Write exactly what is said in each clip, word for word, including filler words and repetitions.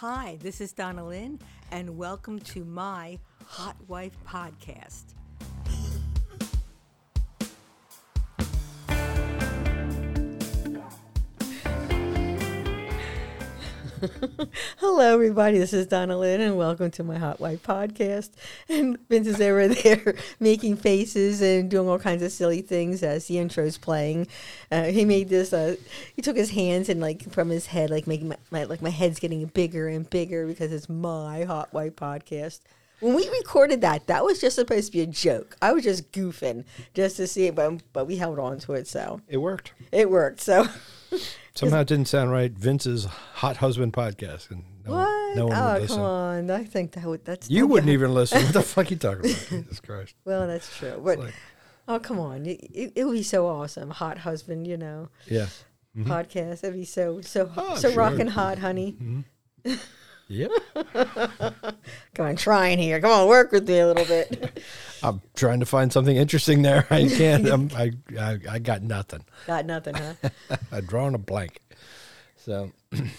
Hi, this is Donna Lynn, and welcome to my Hot Wife Podcast. Hello, everybody. This is Donna Lynn, and welcome to my Hot Wife Podcast. And Vince is over there making faces and doing all kinds of silly things as the intro's playing. Uh, he made this. Uh, he took his hands and like from his head, like making my, my like my head's getting bigger and bigger because it's my Hot Wife Podcast. When we recorded that, that was just supposed to be a joke. I was just goofing just to see it, but but we held on to it, so it worked. It worked. So. Somehow it didn't sound right. Vince's Hot Husband Podcast. And no, what? No one oh, would listen. come on. I think that would, that's... You wouldn't even listen. What the fuck are you talking about? Jesus Christ. Well, that's true. But, like, oh, come on. It, it, it would be so awesome. Hot Husband, you know. Yeah. Mm-hmm. Podcast. It'd be so, so, oh, so sure. rockin' hot, honey. Mm-hmm. Yep. Come on, trying here. Come on, work with me a little bit. I'm trying to find something interesting there. I can't. I'm, I, I I got nothing. Got nothing, huh? I've drawn a blank. So,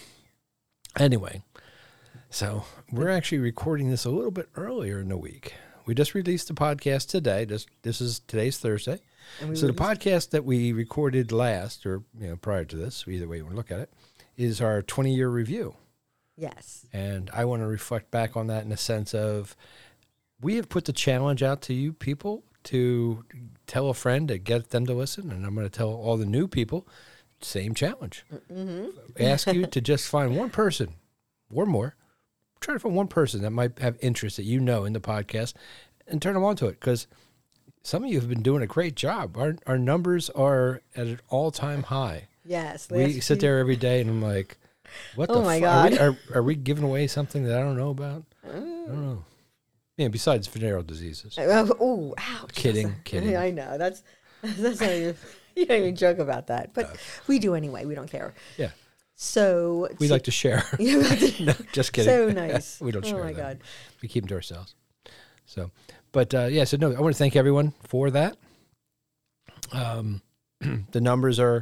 anyway, so we're actually recording this a little bit earlier in the week. We just released the podcast today. This this is today's Thursday. So the podcast that we recorded last, or you know, prior to this, either way you want to look at it, is our twenty-year review. Yes. And I want to reflect back on that in the sense of we have put the challenge out to you people to tell a friend to get them to listen, and I'm going to tell all the new people, same challenge. Mm-hmm. Ask you to just find one person or more. Try to find one person that might have interest that you know in the podcast and turn them on to it, because some of you have been doing a great job. Our our numbers are at an all-time high. Yes. We sit there every day, and I'm like, what oh the my fu- God. Are we, are, are we giving away something that I don't know about? I don't know. Yeah, besides venereal diseases. Uh, oh, ouch. Kidding, kidding. I know. That's, that's not even, you don't even joke about that. But No. we do anyway. We don't care. Yeah. So. We so, like to share. No, just kidding. So nice. We don't share Oh, my that. God. We keep them to ourselves. So, but uh, yeah, so no, I want to thank everyone for that. Um, the numbers are,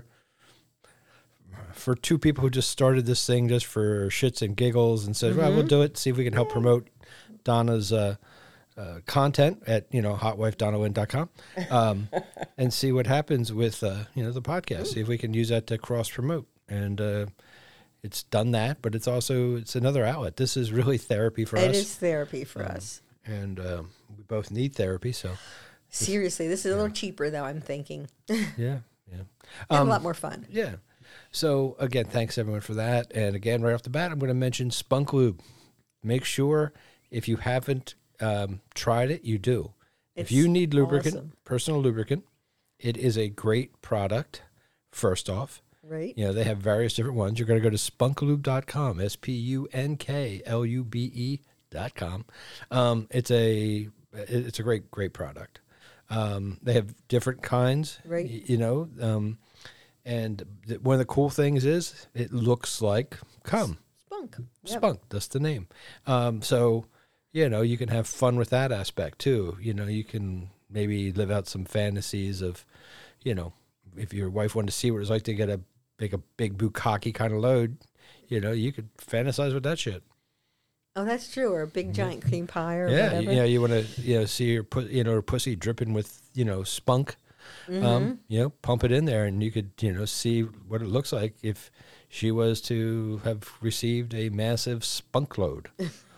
for two people who just started this thing just for shits and giggles and said, mm-hmm. well, we'll do it, see if we can help promote Donna's uh, uh, content at, you know, hot wife donna lynn dot com um, and see what happens with, uh, you know, the podcast. Ooh. See if we can use that to cross-promote. And uh, it's done that, but it's also, it's another outlet. This is really therapy for it us. It is therapy for um, us. And um, we both need therapy, so. Seriously, this is a little yeah. cheaper, though, I'm thinking. yeah, yeah. And um, a lot more fun. Yeah. So, again, thanks, everyone, for that. And, again, right off the bat, I'm going to mention Spunk Lube. Make sure, if you haven't um, tried it, you do. It's if you need lubricant, awesome. personal lubricant, it is a great product, first off. Right. You know, they have various different ones. You're going to go to spunk lube dot com, S P U N K L U B E dot com. Um, it's a it's a great, great product. Um, they have different kinds, right. y- you know, um, and th- one of the cool things is it looks like cum. Spunk. Spunk, yep. That's the name. Um, so, you know, you can have fun with that aspect too. You know, you can maybe live out some fantasies of, you know, if your wife wanted to see what it was like to get a big, a big bukkake kind of load, you know, you could fantasize with that shit. Oh, that's true. Or a big giant mm-hmm. cream pie or yeah, whatever. Yeah, you know, you want to, you know, see your put, you know, her pussy dripping with, you know, spunk. Mm-hmm. Um, you know, pump it in there, and you could, you know, see what it looks like if she was to have received a massive spunk load.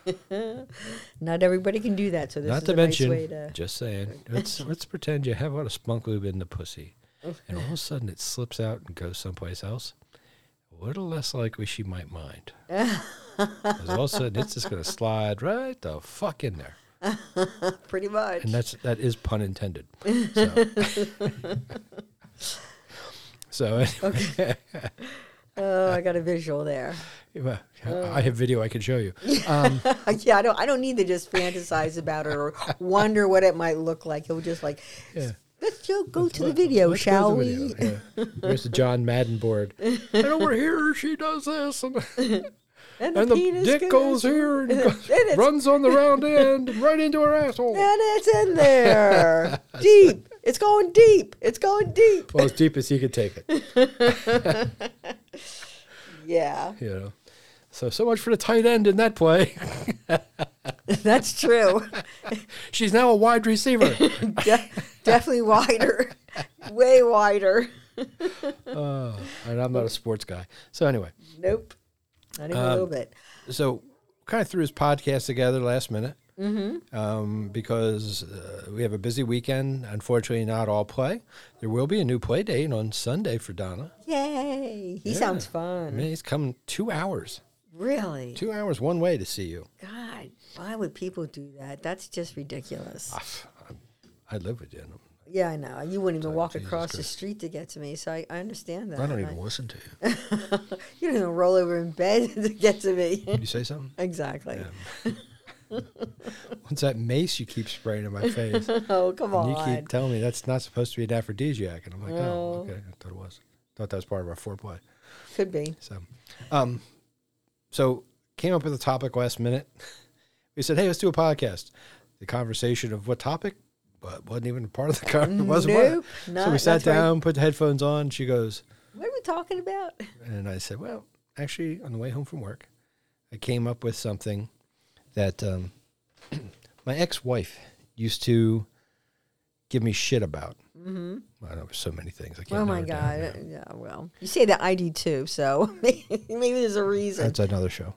Not everybody can do that, so this Not is to a mention, nice way to. Just saying, let's let's pretend you have a lot of spunk lube in the pussy, and all of a sudden it slips out and goes someplace else. A little less likely she might mind. Because all of a sudden it's just going to slide right the fuck in there. Pretty much. And that's that is pun intended. So, so anyway. Okay. Oh, I got a visual there. Well, I have video I can show you. Um, yeah, I don't. I don't need to just fantasize about it or wonder what it might look like. It'll just like, yeah. let's go, go let's, to the video, let's shall go to we? the video. Yeah. There's the John Madden board. And over here she does this, and, and the, and the dick goes, goes here and, goes, and runs on the round end right into her asshole. And it's in there, deep. It's going deep. It's going deep. Well, as deep as he could take it. Yeah. You know. So, so much for the tight end in that play. That's true. She's now a wide receiver. De- definitely wider. Way wider. uh, and I'm not a sports guy. So anyway. Nope. Not even um, a little bit. So kind of threw his podcast together last minute. Mm-hmm. Um, because uh, we have a busy weekend. Unfortunately, not all play. There will be a new play date on Sunday for Donna. Yay. He Yeah. sounds I fun. mean, he's coming two hours. Really? Two hours one way to see you. God, why would people do that? That's just ridiculous. I live with you. Yeah, I know. You wouldn't even walk Jesus across the Christ. street to get to me, so I, I understand that. I don't And even I- listen to you. You don't even roll over in bed to get to me. Did you say something? Exactly. Yeah. What's that mace you keep spraying in my face? Oh, come And on. you keep telling me that's not supposed to be an aphrodisiac. And I'm like, oh, No. okay. I thought it was. thought that was part of our foreplay. Could be. So, um, so came up with a topic last minute. We said, hey, let's do a podcast. The conversation of what topic, but wasn't even part of the conversation. Wasn't part of Nope. it. Not, So we sat that's right. down, put the headphones on. She goes, What are we talking about? and I said, well, actually, on the way home from work, I came up with something that um, my ex-wife used to give me shit about. Mm-hmm. I know so many things. I can't Oh, my narrow it God. down. Yeah, well, you say that I do too, so maybe there's a reason. That's another show.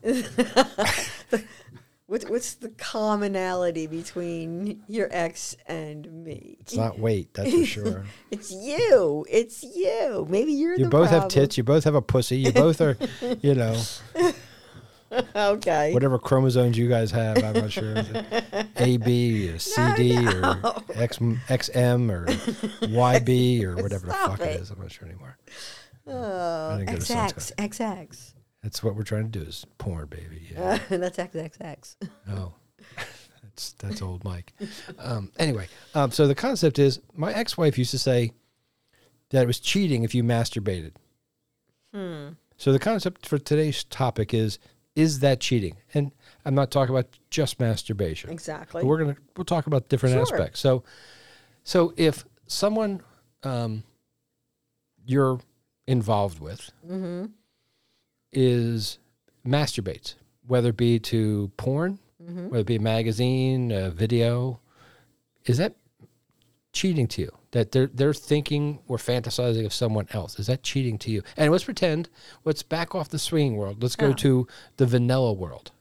What, what's the commonality between your ex and me? It's not weight, that's for sure. It's you. It's you. Maybe you're You the both problem. have tits. You both have a pussy. You both are, you know, Okay. whatever chromosomes you guys have. I'm not sure. Is it A B or C D No, no. or X, XM or Y B or whatever the Stop fuck it it. is. I'm not sure anymore. Oh, didn't go to X Sun's X, X X. That's what we're trying to do is porn, baby. Yeah. Uh, that's X X X. Oh, that's that's old Mike. Um, anyway, um, so the concept is my ex-wife used to say that it was cheating if you masturbated. Hmm. So the concept for today's topic is, is that cheating? And I'm not talking about just masturbation. Exactly. But we're gonna we'll talk about different Sure. aspects. So, so if someone um, you're involved with Mm-hmm. is masturbates, whether it be to porn, Mm-hmm. whether it be a magazine, a video, is that cheating to you? That they're they're thinking or fantasizing of someone else? Is that cheating to you? And let's pretend, let's back off the swinging world. Let's go Oh. to the vanilla world.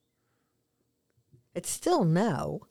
It's still no.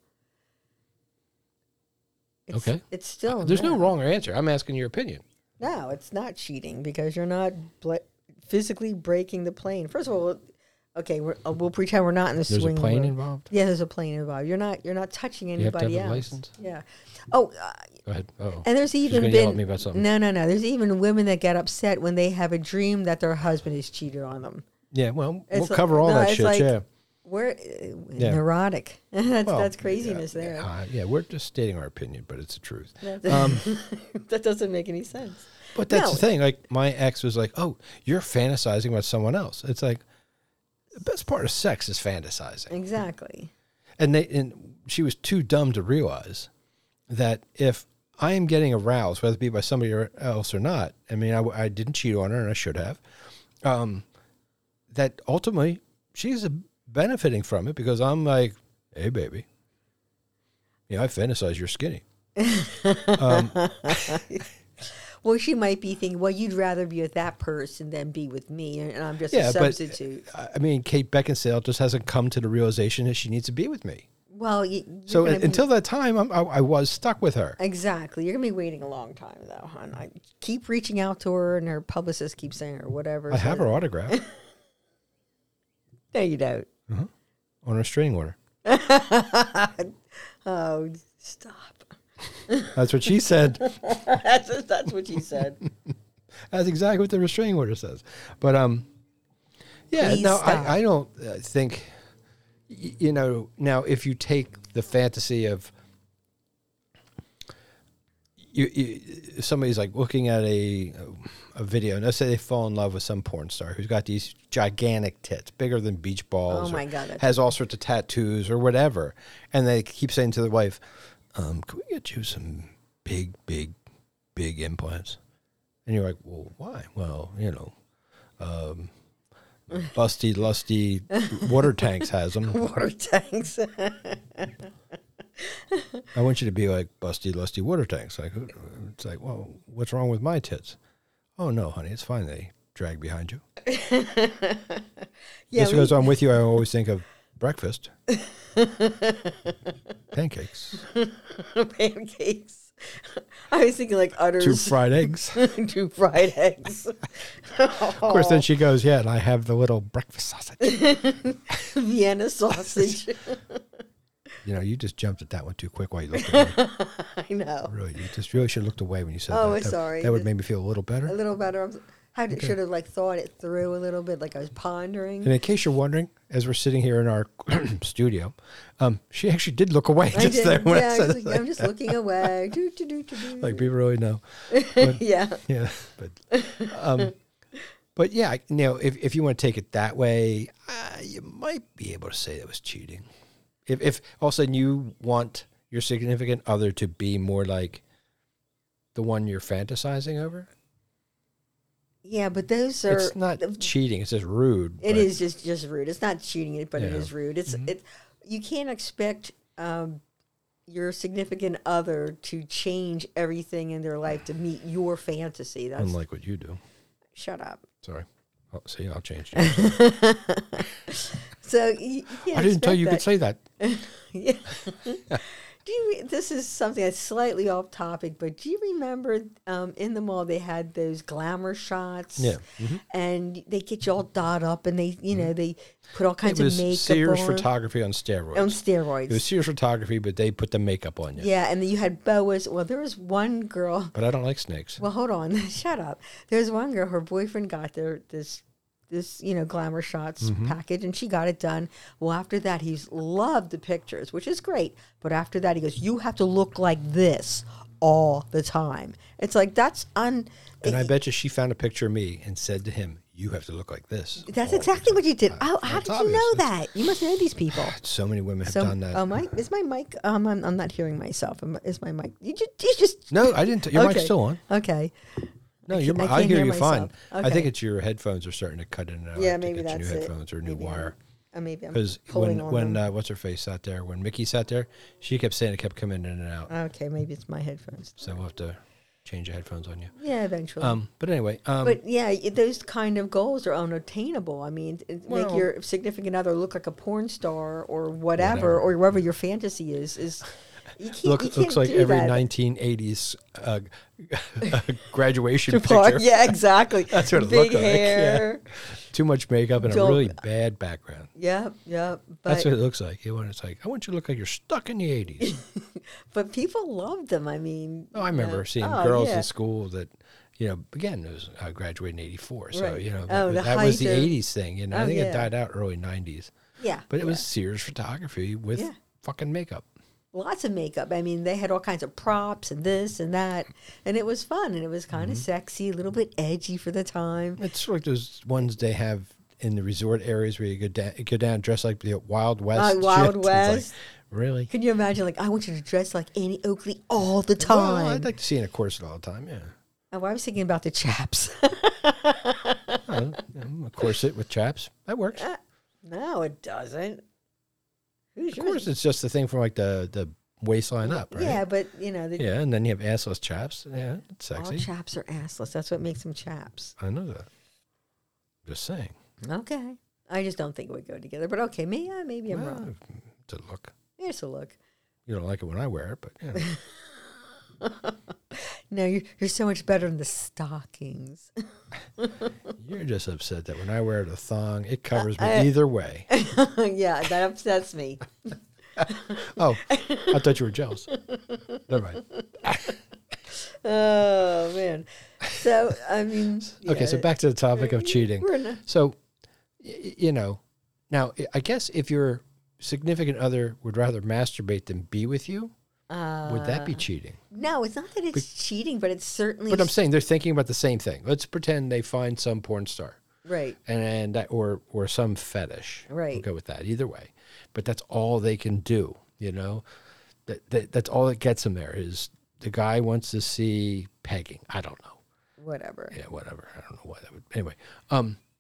It's, Okay. It's still There's no wrong answer. I'm asking your opinion. No, it's not cheating because you're not ble- physically breaking the plane. First of all, okay, we're, uh, we'll pretend we're not in the There's swing a plane world. involved. Yeah, there's a plane involved. You're not. You're not touching You have to anybody have a else. license? Yeah. Oh, uh, Go ahead. Oh, and there's even gonna been yell at me about something. no, no, no. There's even women that get upset when they have a dream that their husband has cheated on them. yeah. Well, we'll It's like- cover all no, that it's shit. like- yeah. We're uh, Yeah. neurotic. that's Well, that's craziness yeah, there. Uh, yeah, we're just stating our opinion, but it's the truth. That's- Um, that doesn't make any sense. But that's No. the thing. Like my ex was like, "Oh, you're fantasizing about someone else." It's like the best part of sex is fantasizing, Exactly. and they and she was too dumb to realize that if I am getting aroused, whether it be by somebody else or not, I mean, I, I didn't cheat on her, and I should have. Um, that ultimately she's benefiting from it because I'm like, "Hey, baby, yeah, I fantasize you're skinny." um, Well, she might be thinking, well, you'd rather be with that person than be with me, and I'm just Yeah, a but- substitute. I mean, Kate Beckinsale just hasn't come to the realization that she needs to be with me. Well, you, you're So gonna be- until that time, I'm, I, I was stuck with her. exactly, you're gonna be waiting a long time, though. Hon. I keep reaching out to her, and her publicist keeps saying, or whatever. I have her autograph No, you don't. on a restraining order. Oh, stop. That's what she said. that's that's what she said. That's exactly what the restraining order says. But um, yeah, Please no, stop. I, I don't uh, think, y- you know, now if you take the fantasy of, you, you if somebody's like looking at a a video, and let's say they fall in love with some porn star who's got these gigantic tits, bigger than beach balls. Oh, my or God, that's- has all sorts of tattoos or whatever, and they keep saying to the wife, um, "Can we get you some big, big, big implants?" And you're like, "Well, why?" Well, you know, um, busty, lusty water tanks has them. Water tanks. I want you to be like busty, lusty water tanks. Like it's like, well, what's wrong with my tits? Oh no, honey, it's fine. They drag behind you. Yeah, Just because I'm with you, I always think of breakfast, pancakes, pancakes. I was thinking like udders. two fried eggs. Two fried eggs. Of course, then she goes, yeah, and I have the little breakfast sausage. Vienna sausage. You know, you just jumped at that one too quick while you looked at me. I know. Really, you just really should have looked away when you said Oh, that. That, sorry. That would make me feel a little better. A little better. I'm, I okay. should have like thought it through a little bit, like I was pondering. And in case you're wondering, as we're sitting here in our studio, um, she actually did look away I just did. there when yeah, I said I was like, I'm just looking away. Do, do, do, do, do. Like people really know. But, yeah. Yeah. But, um, but yeah, you know, if if you want to take it that way, uh, you might be able to say that was cheating. If if all of a sudden you want your significant other to be more like the one you're fantasizing over. Yeah, but those are... It's not cheating. It's just rude. It is just, just rude. It's not cheating, but yeah. it is rude. It's mm-hmm. it. You can't expect um, your significant other to change everything in their life to meet your fantasy. That's unlike what you do. Shut up. Sorry. Oh, see, I'll change. So you, you I didn't tell you you that. could say that. Yeah. Do you, this is something that's slightly off topic, but do you remember um, in the mall they had those glamour shots? Yeah. Mm-hmm. And they get you all dolled up and they, you know, they put all kinds it was of makeup Sears on. photography on steroids. On steroids. It was Sears photography, but they put the makeup on you. Yeah, and then you had boas. Well, there was one girl. But I don't like snakes. Well, hold on. Shut up. There was one girl, her boyfriend got there this this, you know, glamour shots mm-hmm. package, and she got it done. Well, after that, he's loved the pictures, which is great. But after that, he goes, you have to look like this all the time. It's like, that's un... And it, I bet you she found a picture of me and said to him, you have to look like this. That's exactly what you did. Oh, how That's did obvious. you know that? You must know these people. So many women have so, done that. Oh, my, is my mic... Um, I'm, I'm not hearing myself. Am- Is my mic... You just... You just No, I didn't. T- your okay. mic's still on. Okay. No, I you're, I, I hear, hear you myself. fine. Okay. I think it's your headphones are starting to cut in and out. Yeah, to maybe get that's your new it. headphones or a new Maybe wire. I'm, uh, maybe I'm Because pulling when on when them. uh, what's her face sat there, when Mickey sat there, she kept saying it kept coming in and out. Okay, maybe it's my headphones. So we'll have to change the headphones on you. Yeah, eventually. Um, but anyway, um, but yeah, y- those kind of goals are unattainable. I mean, it, Well- make your significant other look like a porn star or whatever, Whatever. or whatever your fantasy is. Is you can't, look, you can't looks like do every that. nineteen eighties uh, graduation Part- picture. Yeah, exactly. That's what it Big looked like, hair. Too much makeup and a Don't- really bad background. Yep, yep. But That's what it looks like. You want it's like I want you to look like you're stuck in the eighties. but people love them. I mean, Oh, I remember uh, seeing oh, girls yeah. in school that, you know, again, it was I graduated in eighty-four, so Right. you know Oh, that, the that was the height of- eighties thing. You know, I Oh, think yeah. it died out early nineties, Yeah, but it yeah. was Sears photography with Yeah. fucking makeup. Lots of makeup. I mean, they had all kinds of props and this and that, and it was fun and it was kind of Mm-hmm. sexy, a little bit edgy for the time. It's like those ones they have in the resort areas where you go down, you go down dressed like the Wild West. Uh, Wild shit. It's like, West. really? Can you imagine? Like, I want you to dress like Annie Oakley all the Well, time. I'd like to see in a corset all the time. Yeah, oh, I was thinking about the chaps. Uh, yeah, a corset with chaps that works. No, it doesn't. Who's Of course, it's just the thing from like the the waistline up, right? Yeah, but you know, the, Yeah, and then you have assless chaps. Yeah, it's all sexy. chaps are assless. That's what makes them chaps. I know that. Just saying. Okay. I just don't think it would go together. But okay, maybe, yeah, maybe I'm Well, wrong. it's a look. Here's a look. You don't like it when I wear it, but yeah. No, you're, you're so much better in the stockings. You're just upset that when I wear the thong, it covers me I- either way. Yeah, that upsets me. Oh, I thought you were jealous. Never mind. Oh, man. So, I mean. Okay, yeah, so back to the topic of cheating. we're in a- So, y- you know, now I- I guess if your significant other would rather masturbate than be with you, would that be uh, cheating? No, it's not that it's cheating, but it's certainly. But I'm saying they're thinking about the same thing. Let's pretend they find some porn star. Right. and, and that, or or some fetish. Right. We'll go with that either way. But that's all they can do. You know, that, that that's all that gets them there is the guy wants to see pegging. I don't know. Whatever. Yeah, whatever. I don't know why that would. Anyway, um,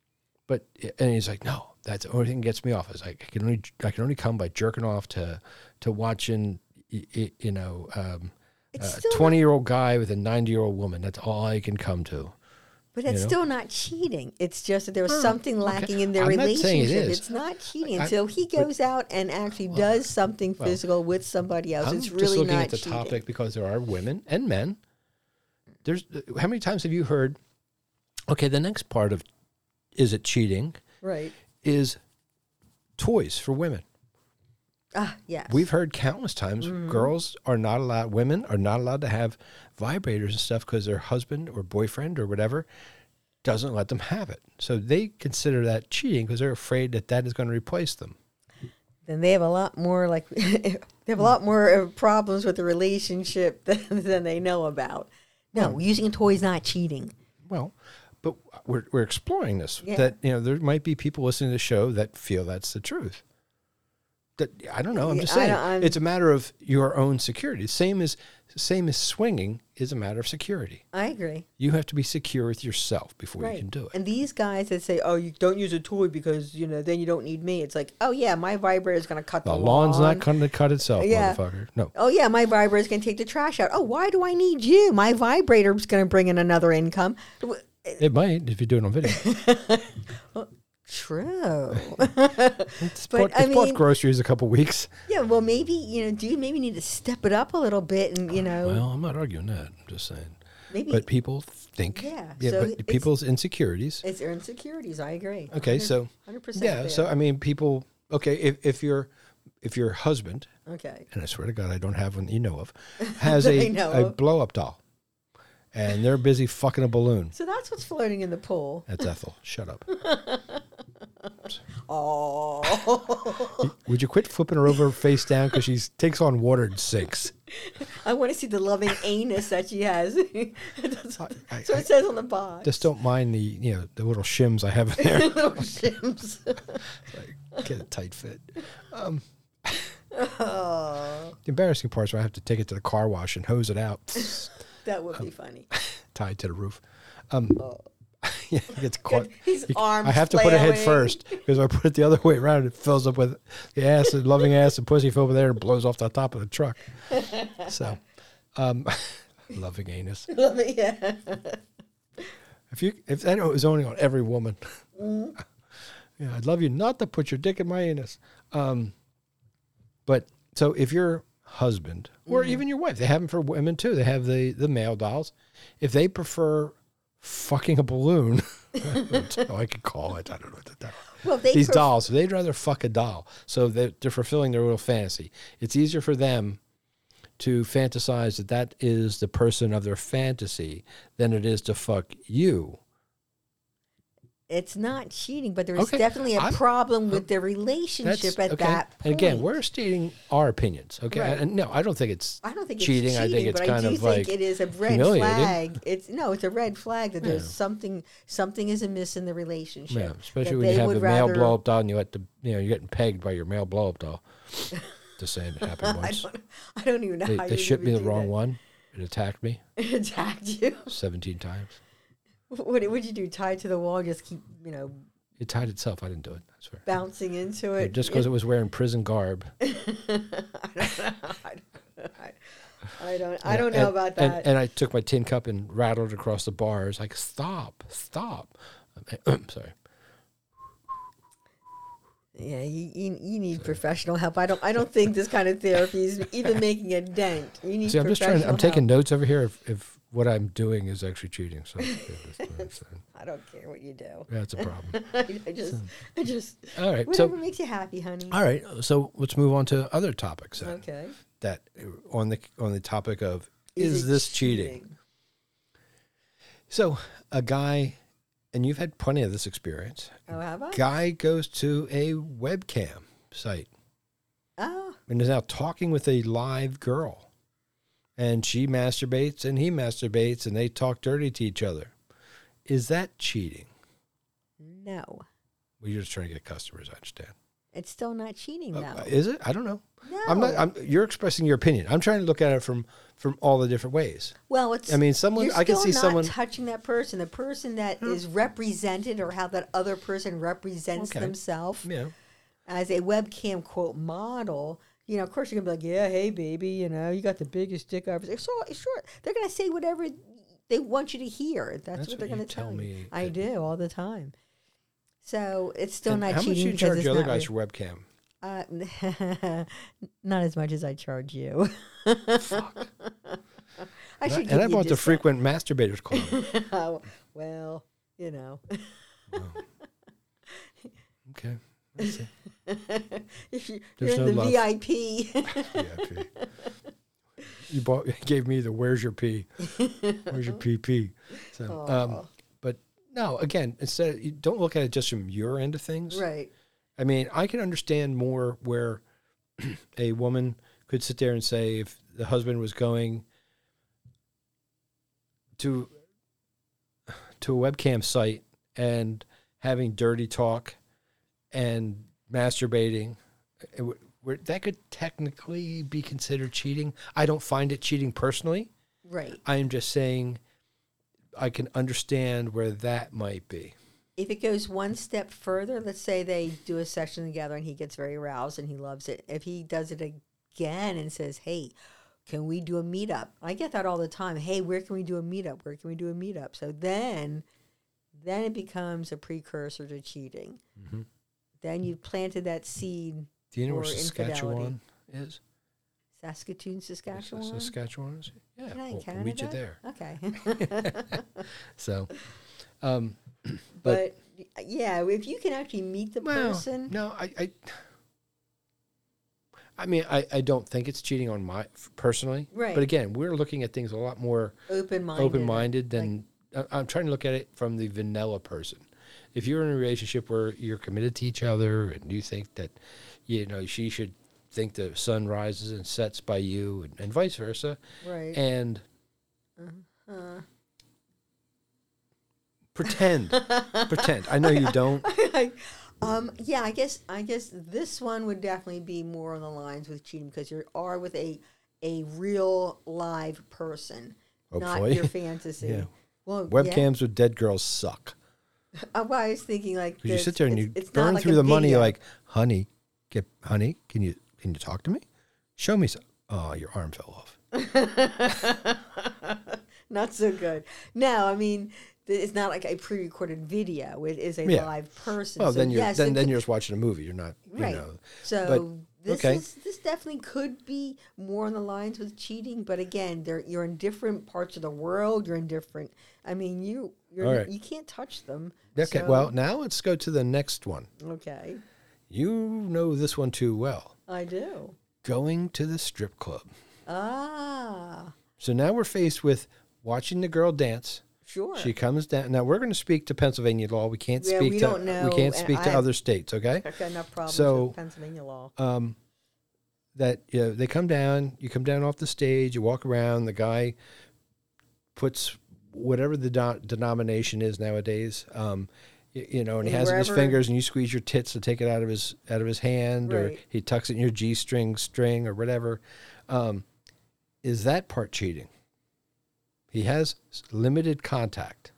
but and he's like, no, that's the only thing that gets me off. I was like, I can only I can only come by jerking off to to watching, you know, um, a twenty year old guy with a ninety year old woman. That's all I can come to. But it's you know? still not cheating. It's just that there was Oh, something lacking okay. in their I'm not relationship. saying it is. It's not cheating I- until he goes out and actually well, does something well, physical with somebody else. I'm It's just really looking not at the cheating. topic because there are women and men. There's how many times have you heard? Okay, the next part of is it cheating Right. is toys for women. Ah, yes. We've heard countless times Mm-hmm. girls are not allowed, women are not allowed to have vibrators and stuff because their husband or boyfriend or whatever doesn't let them have it. So they consider that cheating because they're afraid that that is going to replace them. Then they have a lot more like they have a lot more uh, problems with the relationship than, than they know about. No, using a toy is not cheating. Well, but we're we're exploring this. Yeah. That you know there might be people listening to the show that feel that's the truth. That I don't know. I'm Yeah, just I saying don't- I'm- it's a matter of your own security. Same as same as swinging is a matter of security. I agree. You have to be secure with yourself before Right. you can do it. And these guys that say, "Oh, you don't use a toy because you know then you don't need me." It's like, "Oh yeah, my vibrator is going to cut the, The lawn's lawn. not going to cut itself, Yeah. motherfucker. No. Oh yeah, my vibrator is going to take the trash out. Oh, why do I need you? My vibrator is going to bring in another income." It might if you do it on video. True. It's, But, bought, I it's bought mean- groceries a couple weeks. Yeah, well, maybe you know, dude, maybe need to step it up a little bit, and you know, Well, I'm not arguing that. I'm just saying. maybe But people think. Yeah, Yeah, so but it's- people's insecurities. it's their insecurities. I agree. Okay, so hundred percent. yeah, so I mean, people. Okay, if if your if your husband, okay, and I swear to God, I don't have one that you know of, has That a I know a of. blow up doll, and they're busy fucking a balloon. so that's what's floating in the pool. That's Ethel. Shut up. Oh, Would you quit flipping her over face down because she takes on water and sinks? I want to see the loving anus that she has. That's, I- I- so I- it says on the box. Just don't mind the you know the little shims I have in there. Little shims. Get a tight fit. Um, Oh, the embarrassing part is when I have to take it to the car wash and hose it out, that would be funny. tied to the roof. Um, Oh. yeah, it gets caught. His You- arms I have to put it head flailing. first because if I put it the other way around, it fills up with the ass and loving ass and pussy over there and blows off the top of the truck. So, um, loving anus. Yeah. If you, if I know it was only on every woman, Mm-hmm. yeah, I'd love you not to put your dick in my anus. Um, but so if your husband or Mm-hmm. even your wife, they have them for women too. They have the the male dolls. If they prefer fucking a balloon, that's how I could call it. I don't know what the hell. Well, they These pref- dolls, they'd rather fuck a doll. So they're, they're fulfilling their little fantasy. It's easier for them to fantasize that that is the person of their fantasy than it is to fuck you. It's not cheating, but there's Okay, definitely a I'm- problem with their relationship at okay. that point. And again, we're stating our opinions. Okay. Right. And no, I don't think it's I don't think it's cheating. cheating. I think it's but kind I do of think like it is a red humiliating. flag. It's no, it's a red flag that there's Yeah. something something is amiss in the relationship. Yeah, especially that when you they have would the male rather- blow up doll and you have to, you know, you're getting pegged by your male blow up doll. Just saying it happened I once. don't, I don't even know They, how they you shipped me even the do wrong that. one. It attacked me It attacked you. seventeen times. What would you do? Tie it to the wall? and Just keep you know It tied itself. I didn't do it. I swear. bouncing into Yeah, it. just because it was wearing prison garb. I don't know. I don't. I, I don't. I Yeah, don't know and- about and- that. And, I took my tin cup and rattled it across the bars. Like, stop, stop. Sorry. Yeah, you, you, you need professional help. I don't I don't think this kind of therapy is even making a dent. You need See, I'm just professional trying. I'm taking help. notes over here. If, if what I'm doing is actually cheating, so yeah, that's, that's, I don't care what you do. that's a problem. I, I just I just All right. whatever So, makes you happy, honey. all right. So let's move on to other topics then. Okay. That uh, on the on the topic of is, it this cheating? So a guy, and you've had plenty of this experience. Oh, have I? Guy goes to a webcam site Oh, and is now talking with a live girl, and she masturbates and he masturbates and they talk dirty to each other. Is that cheating? no. Well, you're just trying to get customers, I understand. It's still not cheating, though. Uh, is it? I don't know. No. I'm not. I'm, you're expressing your opinion. I'm trying to look at it from from all the different ways. Well, it's. I mean, someone. You're I can still see not someone touching that person. The person that is represented, or how that other person represents Okay. themselves Yeah. as a webcam quote model. You know, of course, you're gonna be like, "Yeah, hey, baby, you know, you got the biggest dick I've ever." So sure, they're gonna say whatever they want you to hear. That's, That's what what they're you gonna tell tell me you. I that- do all the time. So it's still And not how cheating much you because charge it's the other not guys real. for webcam? Uh, not as much as I charge you. Fuck. I should give and I you bought the discount. frequent masturbators club. Oh, well, you know. Okay. Let's see. If you- There's You're in no the love. V I P. Yeah, pee. You bought. You gave me the "Where's your pee? Where's your pee pee?" So, um, but no. Again, instead, you don't look at it just from your end of things. Right. I mean, I can understand more where a woman could sit there and say if the husband was going to to a webcam site and having dirty talk and masturbating, it w- where that could technically be considered cheating. I don't find it cheating personally. Right. I am just saying I can understand where that might be. If it goes one step further, let's say they do a session together and he gets very aroused and he loves it. If he does it again and says, "Hey, can we do a meetup?" I get that all the time. "Hey, where can we do a meetup? Where can we do a meetup?" So then, then it becomes a precursor to cheating. Mm-hmm. Then you've planted that seed. Do you know for where Saskatchewan infidelity. is? Saskatoon, Saskatchewan. Saskatchewan is? Yeah, Isn't that in we'll, Canada? we'll meet you there. Okay. So, um, but, yeah, if you can actually meet the well, person. no, I, I, I mean, I, I don't think it's cheating on my personally. Right. But again, we're looking at things a lot more Open-minded. open-minded than I I'm trying to look at it from the vanilla person. If you're in a relationship where you're committed to each other and you think that, you know, she should think the sun rises and sets by you and, and vice versa, Right. and uh-huh. pretend, pretend. I know you don't. um, yeah, I guess I guess this one would definitely be more on the lines with cheating because you are with a a real live person, Hopefully. not your fantasy. Yeah. Well, Webcams with dead girls suck. Yeah. Uh, well, I was thinking like Because you this, sit there and it's- you it's not burn like through a the money. video. Like, honey, get honey. Can you can you talk to me? Show me some. Oh, your arm fell off. Not so good. No, I mean th- it's not like a pre-recorded video. It is a Yeah. live person. Well, so then you're yes, then, it then could- you're just watching a movie. You're not, you right. know. So but, this okay. is this definitely could be more on the lines with cheating. But again, they're, you're in different parts of the world. You're in different. I mean, you you're All right. you can't touch them. Okay. so- Well, now let's go to the next one. okay, You know this one too well. I do. Going to the strip club. Ah, So now we're faced with watching the girl dance. sure. She comes down. Now we're going to speak to Pennsylvania law. We can't Yeah, speak we to don't know, we can't and speak to I- other states. Okay. I've got enough problems So- with Pennsylvania law. um, that you know, they come down, you come down off the stage, you walk around, the guy puts whatever the do- denomination is nowadays, um, you, you know, and he And has it in his wherever- fingers, and you squeeze your tits to take it out of his out of his hand, or Right. he tucks it in your G string string or whatever. Um, is that part cheating? He has s- limited contact.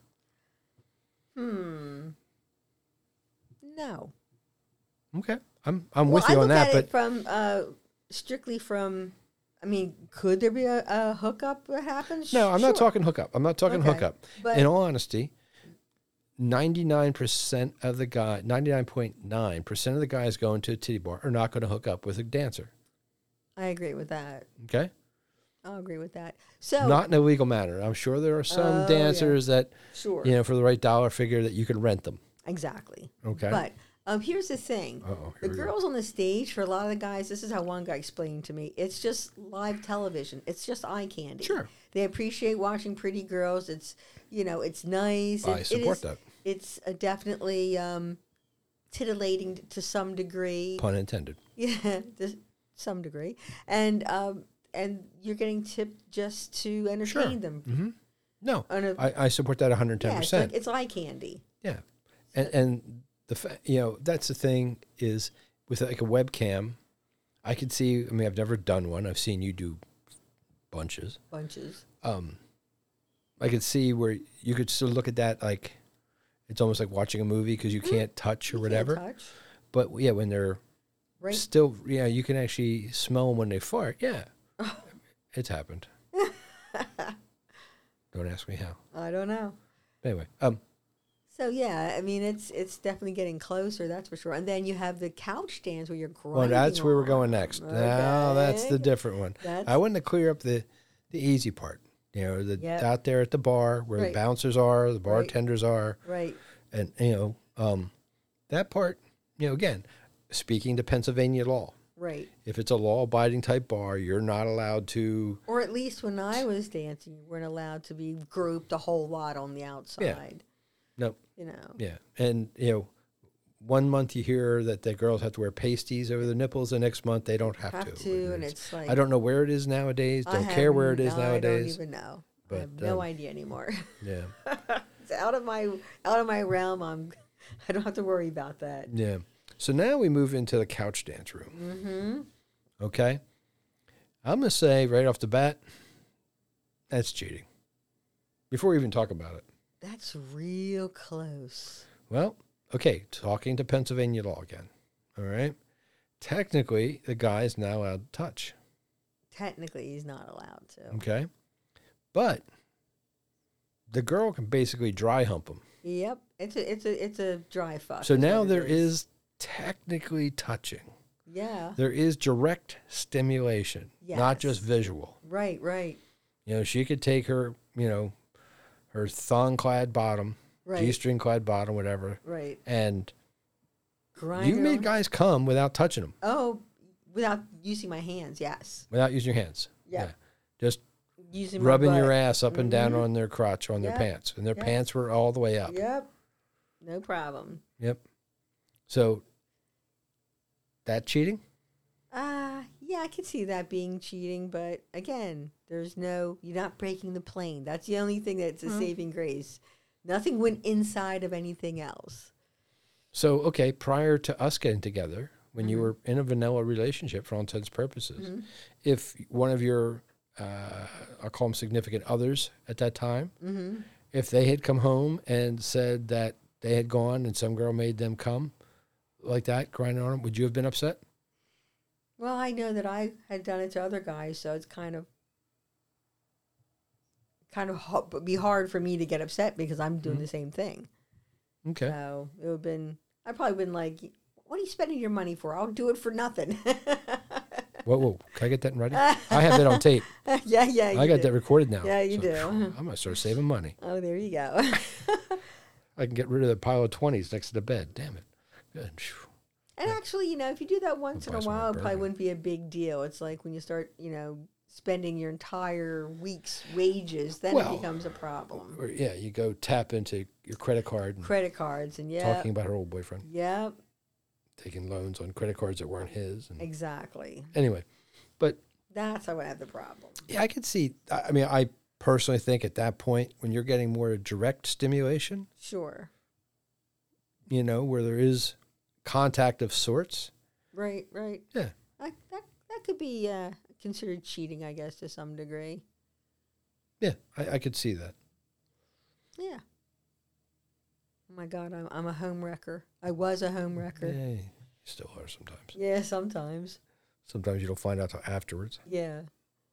Hmm. No. Okay, I'm I'm Well, with you I on look that, at but it from uh, strictly from. I mean, could there be a, a hookup that happens? no, I'm not Sure. talking hookup. I'm not talking Okay, hookup. but- In all honesty, ninety-nine percent of the guy, ninety-nine point nine percent of the guys going to a titty bar are not going to hook up with a dancer. I agree with that. Okay? I'll agree with that. So Not in a legal manner. I'm sure there are some Oh, yeah. dancers that, sure, you know, for the right dollar figure that you can rent them. exactly. Okay. But um, here's the thing: Uh-oh, the here we go. girls on the stage, for a lot of the guys, this is how one guy explained to me. It's just live television. It's just eye candy. Sure. They appreciate watching pretty girls. It's you know, it's nice. I It- it support is- that. It's uh, definitely um, titillating to some degree. Pun intended. Yeah, to some degree, and um, and you're getting tipped just to entertain Sure. them. Mm-hmm. No, On a- I, I support that one hundred ten Yeah, it's, percent. like, it's eye candy. Yeah, and and the fa- you know that's the thing is with like a webcam, I could see. I mean, I've never done one. I've seen you do bunches. Bunches. Um, I could see where you could still look at that like it's almost like watching a movie because you can't touch or You whatever. Can't touch. But yeah, when they're Right. still, yeah, you can actually smell them when they fart. Yeah, it's happened. Don't ask me how. I don't know. Anyway, um, So yeah, I mean it's it's definitely getting closer, that's for sure. And then you have the couch stands where you're grinding. well, that's where we're on. going next. Now that's the Okay. different one. That's I wanted to clear up the the easy part. You know, the Yep. out there at the bar where Right. the bouncers are, the bartenders are, right. and you know, um, that part. You know, again, speaking to Pennsylvania law, Right. if it's a law-abiding type bar, you're not allowed to. Or at least when I was dancing, you weren't allowed to be grouped a whole lot on the outside. No, You know. yeah, and you know, one month you hear that the girls have to wear pasties over their nipples, the next month they don't have, Have to. to, and it's like I don't know where it is nowadays. I Don't have care where it is no- nowadays. I don't even know. I But, have no um, idea anymore. Yeah, It's out of my out of my realm. I'm I don't have to worry about that. yeah. So now we move into the couch dance room. Mm-hmm. Okay, I'm gonna say right off the bat, that's cheating. Before we even talk about it. That's real close. Well, okay, talking to Pennsylvania law again. All right. Technically, the guy's not allowed to touch. Technically, he's not allowed to. Okay. But the girl can basically dry hump him. Yep, it's a it's a it's a dry fuck. So is now what it there is technically touching. Yeah. There is direct stimulation, not Yes. just visual. Right. Right. You know, she could take her, you know, her thong-clad bottom, Right. G-string clad bottom, whatever, Right. and Grind you it made on- guys come without touching them, Oh, without using my hands. Yes. without using your hands. Yeah. Just Using rubbing my your butt. ass up and down Mhm. on their crotch, on their Yep. pants, and their Yep. pants were all the way up. Yep. No problem. Yep. So that cheating? Uh yeah, I can see that being cheating, but again, there's no you're not breaking the plane. That's the only thing that's a Mm-hmm. saving grace. Nothing went inside of anything else. So okay, prior to us getting together, when you Mhm. were in a vanilla relationship for all intents and purposes, Mhm. if one of your, uh, I'll call them significant others at that time, Mhm. if they had come home and said that they had gone and some girl made them come like that, grinding on them, would you have been upset? Well, I know that I had done it to other guys, so it's kind of kind of ho- be hard for me to get upset because I'm doing Mhm. the same thing. Okay. So it would have been I probably been like, "What are you spending your money for? I'll do it for nothing." Whoa, whoa. Can I get that in writing? I have that on tape. yeah, yeah. I you got do. that recorded now. Yeah, you So, do. I'm going to start saving money. Oh, there you go. I can get rid of the pile of twenties next to the bed. Damn it. Good. Phew. And actually, you know, if you do that once in buy a some while, it probably bourbon. wouldn't be a big deal. It's like when you start, you know, spending your entire week's wages, then Well, it becomes a problem. Or, yeah, you go tap into your credit card and Credit cards and yeah, talking about her old boyfriend, yep, taking loans on credit cards that weren't his. And exactly. anyway, but That's how I have the problem. yeah, I could see. I I mean, I personally think at that point when you're getting more direct stimulation, Sure. you know, where there is contact of sorts. Right, right. Yeah. I, that that could be uh, considered cheating, I guess, to some degree. Yeah, I, I could see that. Yeah. Oh my God, I'm I'm a home wrecker. I was a home wrecker. Yeah, you still are sometimes. Yeah, sometimes. Sometimes you don't find out till afterwards. Yeah.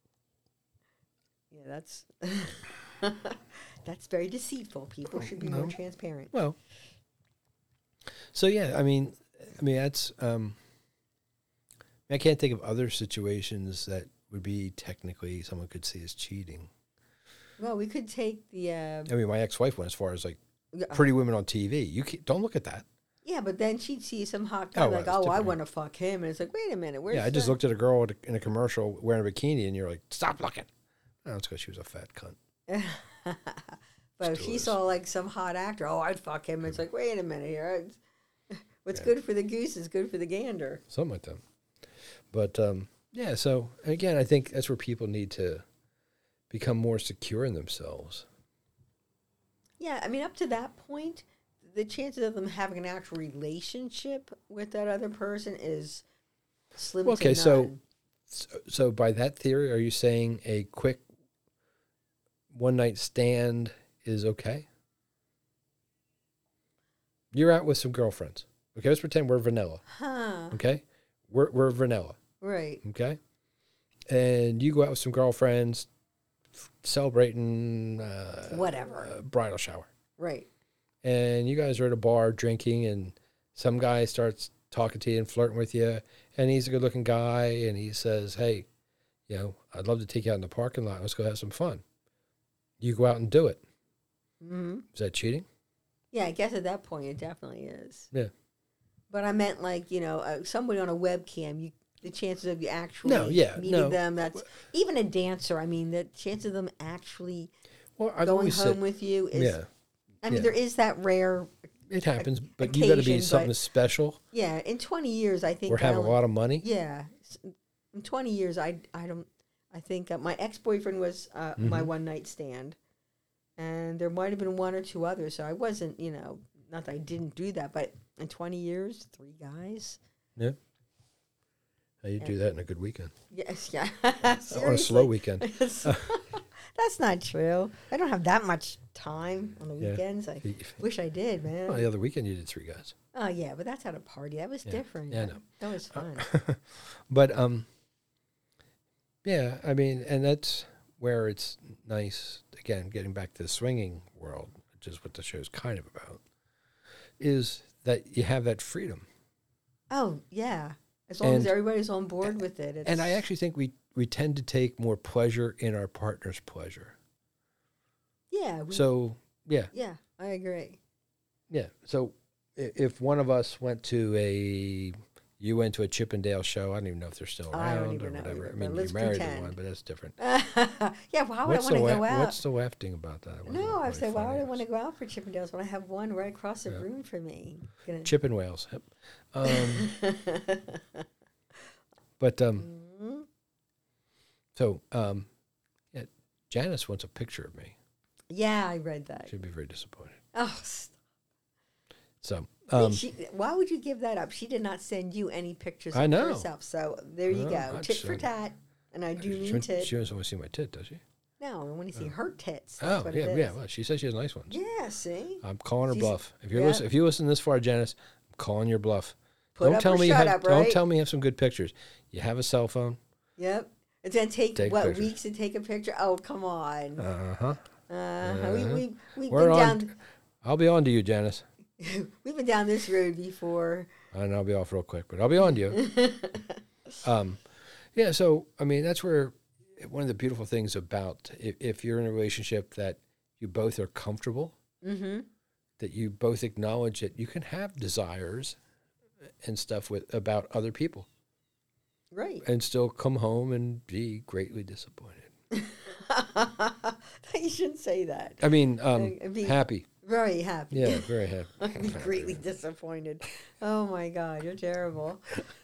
Yeah, that's that's very deceitful. People should be more No. transparent. Well, so yeah, I mean, I mean that's. Um, I can't think of other situations that would be technically someone could see as cheating. Well, we could take the. Uh, I mean, my ex-wife went as far as like uh, Pretty Women on T V. You can't, don't look at that. yeah, but then she'd see some hot guy Oh, like, well, it's oh, I different. want to fuck him, and it's like, wait a minute, where's yeah, I just the- looked at a girl at a- in a commercial wearing a bikini, and you're like, stop looking. Oh, it's because she was a fat cunt. But if Still she is. saw like some hot actor, oh, I'd fuck him. It's like, wait a minute here. It's- What's Yeah. good for the goose is good for the gander. Something like that. But um, yeah, so again, I think that's where people need to become more secure in themselves. Yeah, I mean, up to that point, the chances of them having an actual relationship with that other person is slim Well, okay, to so- none. So, so by that theory, are you saying a quick one night stand is okay? You're out with some girlfriends. Okay, let's pretend we're vanilla. Huh. Okay, we're we're vanilla. Right. Okay, and you go out with some girlfriends, f- celebrating uh, Whatever. a bridal shower, Right. and you guys are at a bar drinking, and some guy starts talking to you and flirting with you, and he's a good-looking guy, and he says, "Hey, you know, I'd love to take you out in the parking lot. Let's go have some fun." You go out and do it. Mm-hmm. Is that cheating? Yeah, I guess at that point it definitely is. Yeah. But I meant like, you know, uh, somebody on a webcam, you the chances of you actually No, yeah, meeting no. them, that's even a dancer, I mean, the chances of them actually Well, I've going always home said, with you is, yeah, I mean, yeah. there is that rare, it happens, but you got to be occasion, something but- special yeah, in twenty years, I think. or have I a only- lot of money. Yeah. s- In twenty years, I, I don't, I think uh, my ex-boyfriend was uh, my Mhm. one-night stand. And there might have been one or two others, so I wasn't, you know, not that I didn't do that, but in twenty years, three guys. Yeah. How you do that in a good weekend? Yes, yeah. On a slow Seriously. weekend. That's not true. I don't have that much time on the Yeah. weekends. I If you- wish I did, man. Well, the other weekend you did three guys. Oh yeah, but that's at a party. That was Yeah. different. Yeah, I know. That was fun. But um, yeah, I mean, and that's where it's nice. Again, getting back to the swinging world, which is what the show's kind of about, is that you have that freedom. Oh yeah, as long as And- everybody's on board with it. It's, And I actually think we we tend to take more pleasure in our partner's pleasure. yeah, we, So yeah, yeah, I agree. yeah. So i- if one of us went to a, you went to a Chippendale show. I don't even know if they're still I don't around or even know whatever. either, I mean, but you're let's married to pretend. one, but that's different. Yeah, why would What's I want the to go wa- out? What's the wafting about that? wasn't No, I really said, why funny. would I want to go out for Chippendales when I have one right across the Yeah. room from me? Gonna- Chipping whales. Yep. Um, but um, Mhm. so um, yeah, Janice wants a picture of me. Yeah, I read that. She'd be very disappointed. Oh, stop. So I mean, um, she, why would you give that up? She did not send you any pictures I of know. herself. So there you No, go. I Tit for just- tat. And I do she, mean tit. she doesn't want to see my tit, does she? No, I want to see her tits. That's Oh what yeah, it yeah. is. Well, she says she has nice ones. Yeah, see? I'm calling her She's- bluff. If you're yeah. listen, if you listen this far, Janice, I'm calling your bluff. Put don't up tell or me you shut have, up, Don't right? tell me you have some good pictures. You have a cell phone. Yep. It's going to take, Take what, pictures. weeks to take a picture? Oh, come on. Uh huh. Uh-huh. We, we, we've, We're been on. down, I'll be on to you, Janice. we've been down this road before. And I'll be off real quick, but I'll be on to you. um, yeah. So I mean, that's where one of the beautiful things about if, if you're in a relationship that you both are comfortable, Mm-hmm. that you both acknowledge that you can have desires and stuff with about other people, Right. and still come home and be greatly disappointed. You shouldn't say that. I mean, um, Uh, be- happy. Very happy. Yeah, very happy. I'd be greatly disappointed. Oh my God, you're terrible.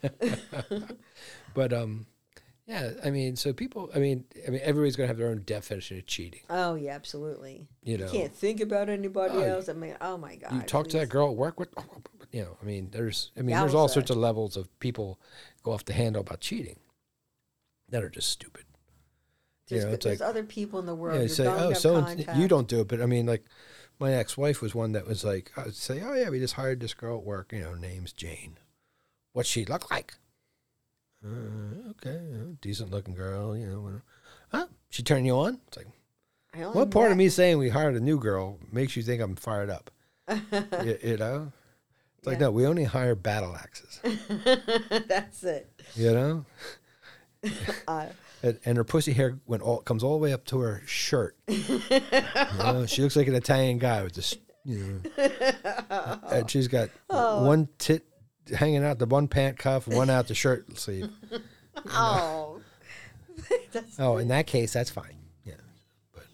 But um, yeah, I mean, so people, I mean, I mean, everybody's gonna have their own definition of cheating. Oh yeah, absolutely. You know, Can't think about anybody Oh, else. I mean, oh my God. you talk to that please. girl at work with, you know, I mean, there's, I mean, there's all Yowza. sorts of levels of people go off the handle about cheating that are just stupid. There's, you know, it's there's like, other people in the world. yeah, You're say, going to oh, have so contact. you don't do it, but I mean, like, my ex-wife was one that was like, I'd say, oh yeah, we just hired this girl at work, you know, name's Jane. What's she look like? Uh, okay, you know, decent-looking girl, you know. whatever. Huh? She turn you on? It's like, I only what part of met- me saying we hired a new girl makes you think I'm fired up? you, you know? It's like, Yeah. no, we only hire battle axes. That's it. You know? Uh, And, and her pussy hair went all comes all the way up to her shirt. You know, she looks like an Italian guy with this, you know. And she's got Oh. one tit hanging out the one pant cuff, one out the shirt sleeve. oh. That's, Oh, in that case, that's fine. Yeah, but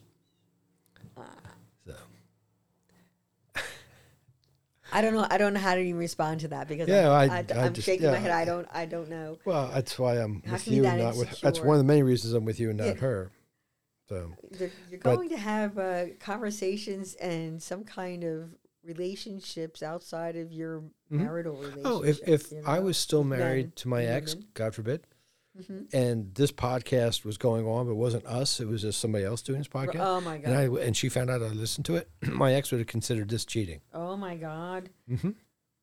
so I don't know. I don't know how to even respond to that because Yeah, I, I- I, I am just- shaking my yeah. head. I don't. I don't know. well, that's why I'm How with can you you, be that not with. That's insecure? one of the many reasons I'm with you and not Yeah. her. So You're, you're But- going to have uh, conversations and some kind of relationships outside of your Mm-hmm. marital relationship. Oh, if if you I know? was still With married men to my and ex, women. God forbid, Mhm. and this podcast was going on, but it wasn't us, it was just somebody else doing this podcast. Oh my And god. I and she found out I listened to it. My ex would have considered this cheating. Oh my god. Mm-hmm.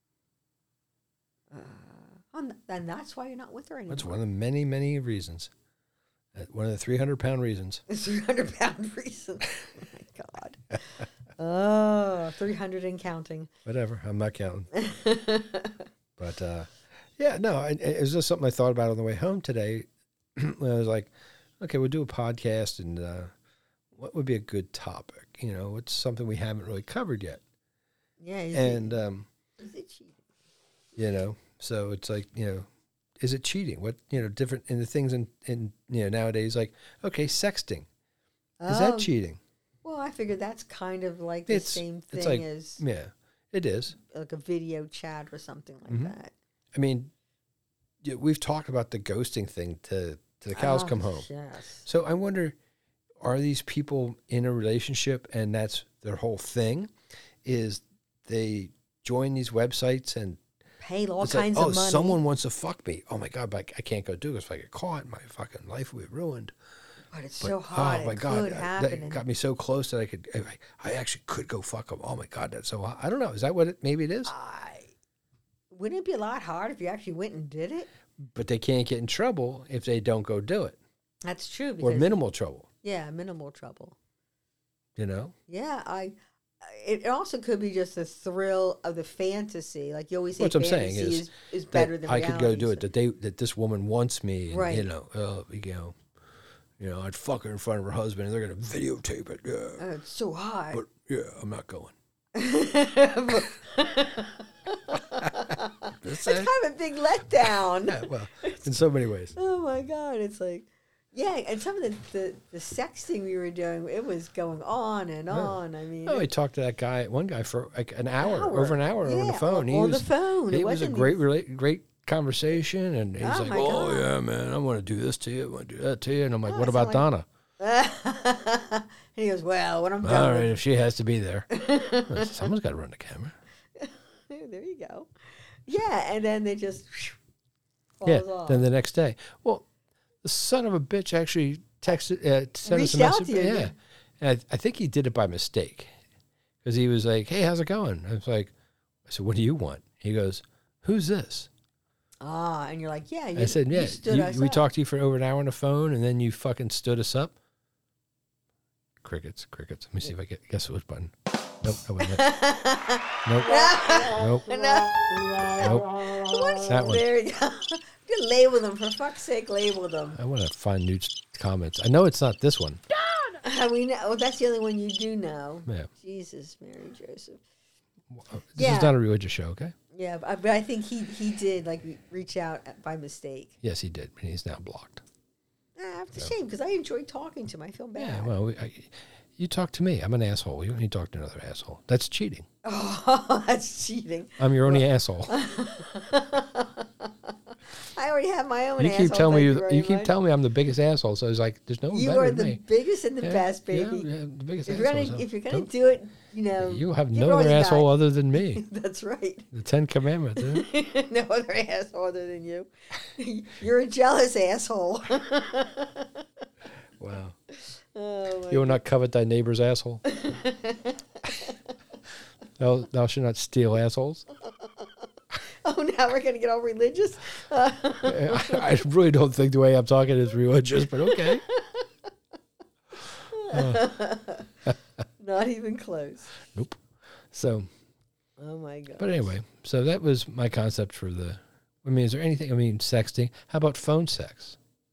Uh, and and that's why you're not with her anymore. That's one of the many, many reasons. Uh, One of the three hundred pound reasons. It's three hundred pound reason. Oh my god. Oh, three hundred and counting. Whatever. I'm not counting. But uh, yeah, no, I, it was just something I thought about on the way home today. When I was like, okay, we'll do a podcast, and uh, what would be a good topic? You know, what's something we haven't really covered yet? Yeah. Is And, it, um, is it cheating? you know, so it's like, you know, is it cheating? What, you know, different in the things in, in, you know, nowadays, like, okay, sexting. Is Oh, that cheating? well, I figured that's kind of like the It's- same it's thing like- as Yeah, it is. like a video chat or something like Mhm. that. I mean, yeah, we've talked about the ghosting thing to, to the cows Oh, come home. Yes. So I wonder, are these people in a relationship and that's their whole thing? Is they join these websites and Pay all it's like, kinds oh, of money. someone wants to fuck me. Oh my God, but I can't go do this. If I get caught, my fucking life will be ruined. But it's But, so hot. oh my it God, could that- happen. that and- got me so close that I could, I, I actually could go fuck them. Oh my God, that's so hot. I don't know. Is that what it, maybe it is? I, wouldn't it be a lot harder if you actually went and did it? But they can't get in trouble if they don't go do it, That's true. or Because, minimal trouble, yeah, minimal trouble. you know? Yeah, I. It also could be just the thrill of the fantasy. Like you always say, What I'm saying fantasy is is, is That better than I could go reality, do so- it, that they, that this woman wants me, and, Right. you know, uh, you know, you know, I'd fuck her in front of her husband, and they're going to videotape it. Yeah. Oh, it's so hot. But yeah, I'm not going. It's kind of a big letdown. Yeah, well, in so many ways. Oh my god, it's like, yeah, and some of the, the, the sexting we were doing, it was going on and on. I mean, Oh, I talked to that guy, one guy for like an hour, hour. over an hour over the Yeah, phone. on- he on was, the phone. It It was a wasn't great, even- rela- great conversation, and he's Oh, like, my "Oh God. yeah, man, I want to do this to you, I want to do that to you," and I'm like, Oh, "What it about sound Donna?" and he goes, well, when I'm All done, right, with- if she has to be there, Well, someone's got to run the camera. there you go. Yeah, and then they just falls Yeah. off. Then the next day, well, the son of a bitch actually texted, uh, sent us a Reached out message. to you, yeah, yeah. and I, I think he did it by mistake, because he was like, "Hey, how's it going?" I was like, "I said, what do you want?" He goes, "Who's this?" ah, and you're like, yeah. You, I said, "Yeah, you stood you- us we up. talked to you for over an hour on the phone, and then you fucking stood us up." Crickets, crickets. Let me see if I get guess which button. Nope, that wasn't it. Nope, nope, No. nope. What? That one. There you go. You label them, for fuck's sake, label them. I want to find new s- comments. I know it's not this one. Uh, we know. Well, that's the only one you do know. Yeah, Jesus, Mary Joseph. this Yeah. is not a religious show, okay? Yeah, but I, but I think he he did like re- reach out at- by mistake. Yes, he did, and he's now blocked. Ah, it's a shame because I enjoyed talking to him. I feel bad. Yeah, well, we, I, you talk to me. I'm an asshole. You don't need to talk to another asshole. That's cheating. Oh, that's cheating. I'm your only asshole. I already have my own. You keep asshole, telling me thank you, you, very you keep much. telling me I'm the biggest asshole. So it's like there's no one You better are than the me. biggest and the Yeah, best, yeah, baby. yeah, the biggest If you're gonna asshole. so if you're gonna don't- do it, you know you have give no it all other you got. asshole other than me. That's right. The Ten Commandments. eh? No other asshole other than you. You're a jealous asshole. Wow. Oh my You will not covet thy neighbor's asshole. thou, thou shalt not steal assholes. Oh, now we're gonna get all religious. Uh, I, I really don't think the way I'm talking is religious, but okay. not even close. Nope. So, Oh my god. but anyway, so that was my concept for the. I mean, is there anything? I mean, sexting. How about phone sex?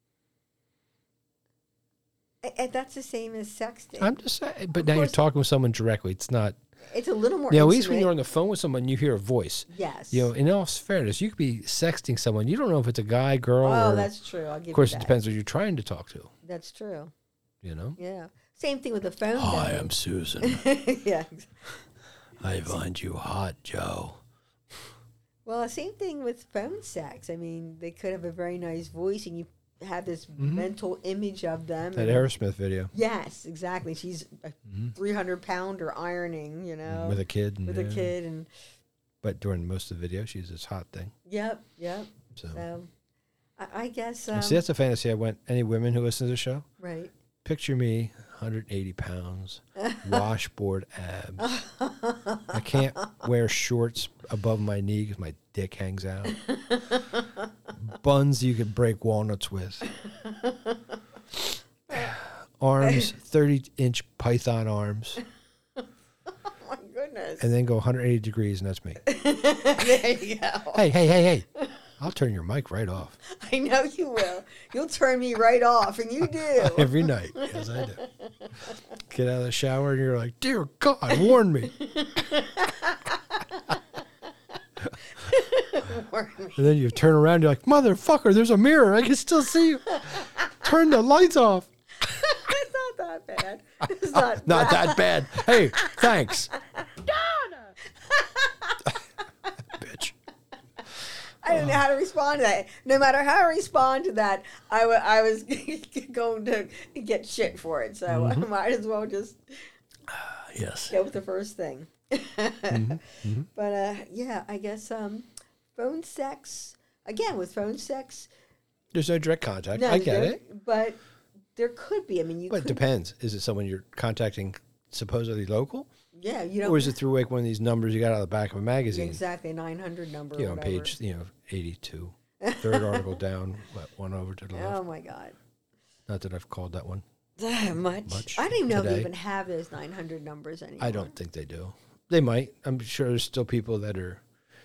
A- and that's the same as sexting. I'm just saying, but Of now you're course. talking with someone directly. It's not. It's a little more. Yeah, at least when intimate. you're on the phone with someone, you hear a voice. Yes. You know, in all fairness, you could be sexting someone. You don't know if it's a guy, girl, Oh, or. that's true. I'll give Of course, you it that. depends who you're trying to talk to. That's true. You know. Yeah. Same thing with the phone. Hi, though. I'm Susan. yeah. I find you hot, Joe. Well, same thing with phone sex. I mean, they could have a very nice voice, and you have this Mm-hmm. mental image of them. That and- Aerosmith video Yes, exactly. She's a Mhm. three hundred pounder ironing, you know, with a kid. And, with a yeah. kid, and But during most of the video, she's this hot thing. yep, yep. So, So, I, I guess And um, see, that's a fantasy I want any women who listen to the show. right. Picture me, one hundred eighty pounds, washboard abs. I can't wear shorts above my knee because my dick hangs out. Buns you could break walnuts with. Arms, thirty-inch python arms. Oh my goodness. And then go one hundred eighty degrees, and that's me. There you go. Hey, hey, hey, hey. I'll turn your mic right off. I know you will. You'll turn me right off, and you do. Every night. Yes, I do. Get out of the shower, and you're like, dear God, warn me. Warn me. And then you turn around, you're like, motherfucker, there's a mirror. I can still see you. Turn the lights off. It's not that bad. It's not. Not that bad. Hey, thanks. Bitch. I don't know how to respond to that. No matter how I respond to that, I, w- I was going to get shit for it. So Mm-hmm. I might as well just Yes. go with the first thing. Mm-hmm. But uh, yeah, I guess um, phone sex, again, with phone sex. There's no direct contact. No, I get there- it. But there could be. I mean, you But it could. depends. Is it someone you're contacting supposedly local? Yeah, you don't. Or is it through like one of these numbers you got out of the back of a magazine? Exactly, nine hundred number. You or know, whatever. page, you know, eighty-two. Third article down, what, one over to the left. Oh my God. Not that I've called that one. Much. Much I don't even know if today. they even have those nine hundred numbers anymore. I don't think they do. They might. I'm sure there's still people that are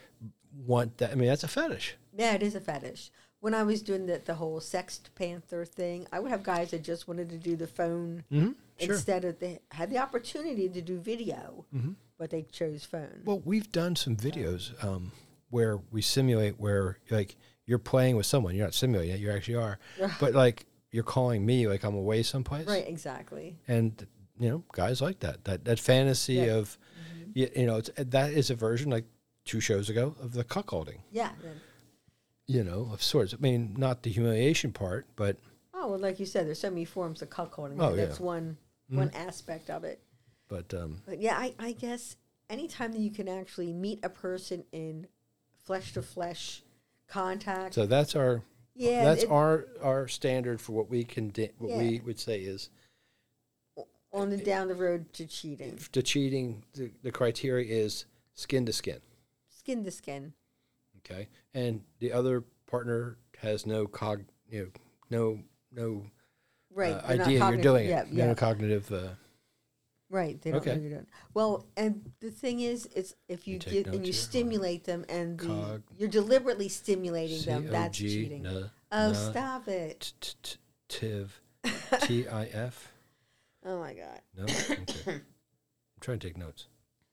want that. I mean, that's a fetish. Yeah, it is a fetish. When I was doing the, the whole Sext Panther thing, I would have guys that just wanted to do the phone Mm-hmm. Sure. instead of they had the opportunity to do video, Mm-hmm. but they chose phone. Well, we've done some videos um, where we simulate where like you're playing with someone. You're not simulating it. You actually are. But like you're calling me like I'm away someplace. Right, exactly. And you know, guys like that. That that fantasy Yeah. of you, you know, it's, that is a version like two shows ago of the cuckolding. Yeah. then- You know, of sorts. I mean, not the humiliation part, but Oh, well, like you said, there's so many forms of cuckolding. Oh, That's yeah. one Mhm. one aspect of it. but um, But yeah, I, I guess anytime that you can actually meet a person in flesh to flesh contact. so that's our yeah, that's it- our our standard for what we can di- what we Yeah. would say is on the down the road to cheating, the cheating. The, the criteria is skin to skin. skin to skin. Okay, and the other partner has no cog, you know, no no Right. uh, they're not idea you're cognitive- doing yeah, it. Yeah. No cognitive. Uh, Right. They don't Okay. know you're doing. Well, and the thing is, it's if you, You take get and notes you here? stimulate them and the, Cog- you're deliberately stimulating them. That's C O G, cheating. na- Oh, na- stop it! t- t- Tiv, T I F. Oh my God. No, okay. I'm trying to take notes.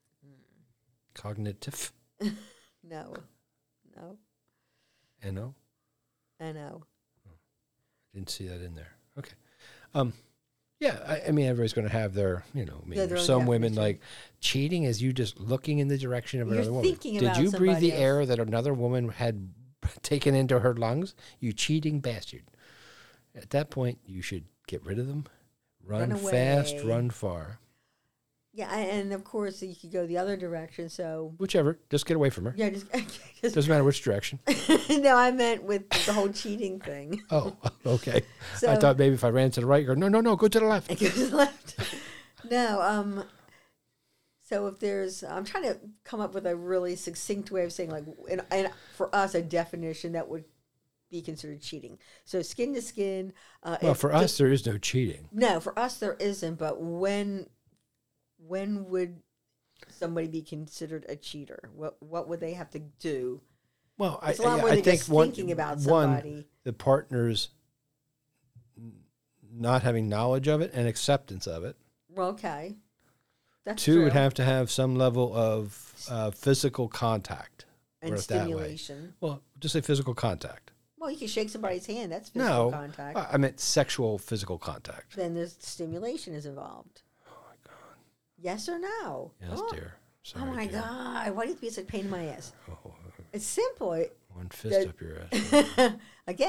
Cognitive, No, no, N O. I know. Didn't see that in there. Okay. Um, yeah, I, I mean, everybody's going to have their, you know, I mean, Yeah, their there's own some women definition. like cheating is you just looking in the direction of You're another woman. thinking Did about you breathe somebody the else. air that another woman had taken into her lungs? You cheating bastard. At that point, you should get rid of them. Run, Run fast, away. run far. Yeah, a- and of course you could go the other direction. So Whichever. Just get away from her. yeah, just, just Doesn't matter which direction. no, I meant with the whole cheating thing. Oh, okay. So I thought maybe if I ran to the right, you go, no, no, no, go to the left. it goes left. No, um. So if there's, I'm trying to come up with a really succinct way of saying like, and, and for us, a definition that would be considered cheating. So skin to skin. Uh, Well, if for the- us, there is no cheating. no, for us there isn't. But when, when would somebody be considered a cheater? What what would they have to do? Well, I, It's a lot I, more I than think just one, thinking about one, somebody. the partner's n- not having knowledge of it and acceptance of it. Well, okay, that's Two true. would have to have some level of uh, physical contact. and put it that way. stimulation. Well, just say physical contact. Well, you can shake somebody's hand. That's physical No, contact. I I meant sexual physical contact. Then there's stimulation is involved. Oh my God. Yes or no? Yes, oh. dear. Oh Sorry, my dear. God! Why do you have to be such a pain in my ass? Oh, It's simple. It, one fist The- up your ass. again,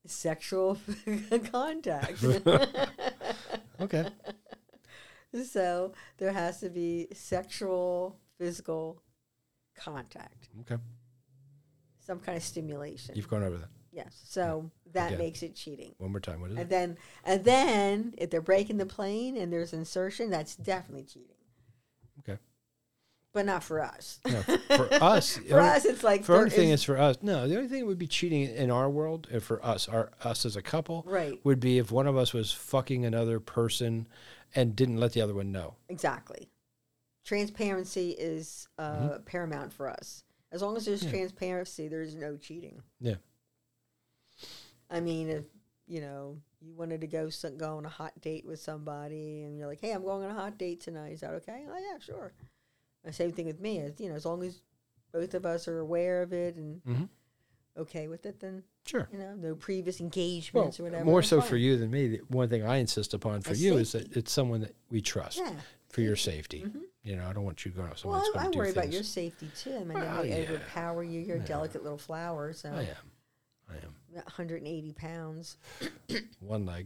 sexual contact. Okay. So there has to be sexual, physical contact. Okay. Some kind of stimulation. You've gone over that. Yes. So that Again. makes it cheating. One more time. What is And it? then, and then, if they're breaking the plane and there's insertion, that's definitely cheating. Okay. But not for us. No, for us, For us, it's like for there everything is- is for us. No, the only thing that would be cheating in our world, and for us, our us as a couple, Right. would be if one of us was fucking another person and didn't let the other one know. Exactly. Transparency is uh, Mm-hmm. paramount for us. As long as there's Yeah. transparency, there's no cheating. Yeah. I mean, if you know you wanted to go so, go on a hot date with somebody, and you're like, "Hey, I'm going on a hot date tonight. Is that okay?" Oh yeah, sure. The same thing with me. As you know, as long as both of us are aware of it and Mm-hmm. okay with it, then Sure. you know, no previous Well, engagements or whatever. more that's so fine. for you than me. The one thing I insist upon for My you is safety. that it's someone that we trust Yeah. for your safety. Mhm. You know, I don't want you going out with someone Well, that's I, I going to do worry things. about your safety too. I mean, Well, they might yeah. overpower you. You're a Yeah. delicate little flower, so I am. I am. one hundred eighty pounds. One leg.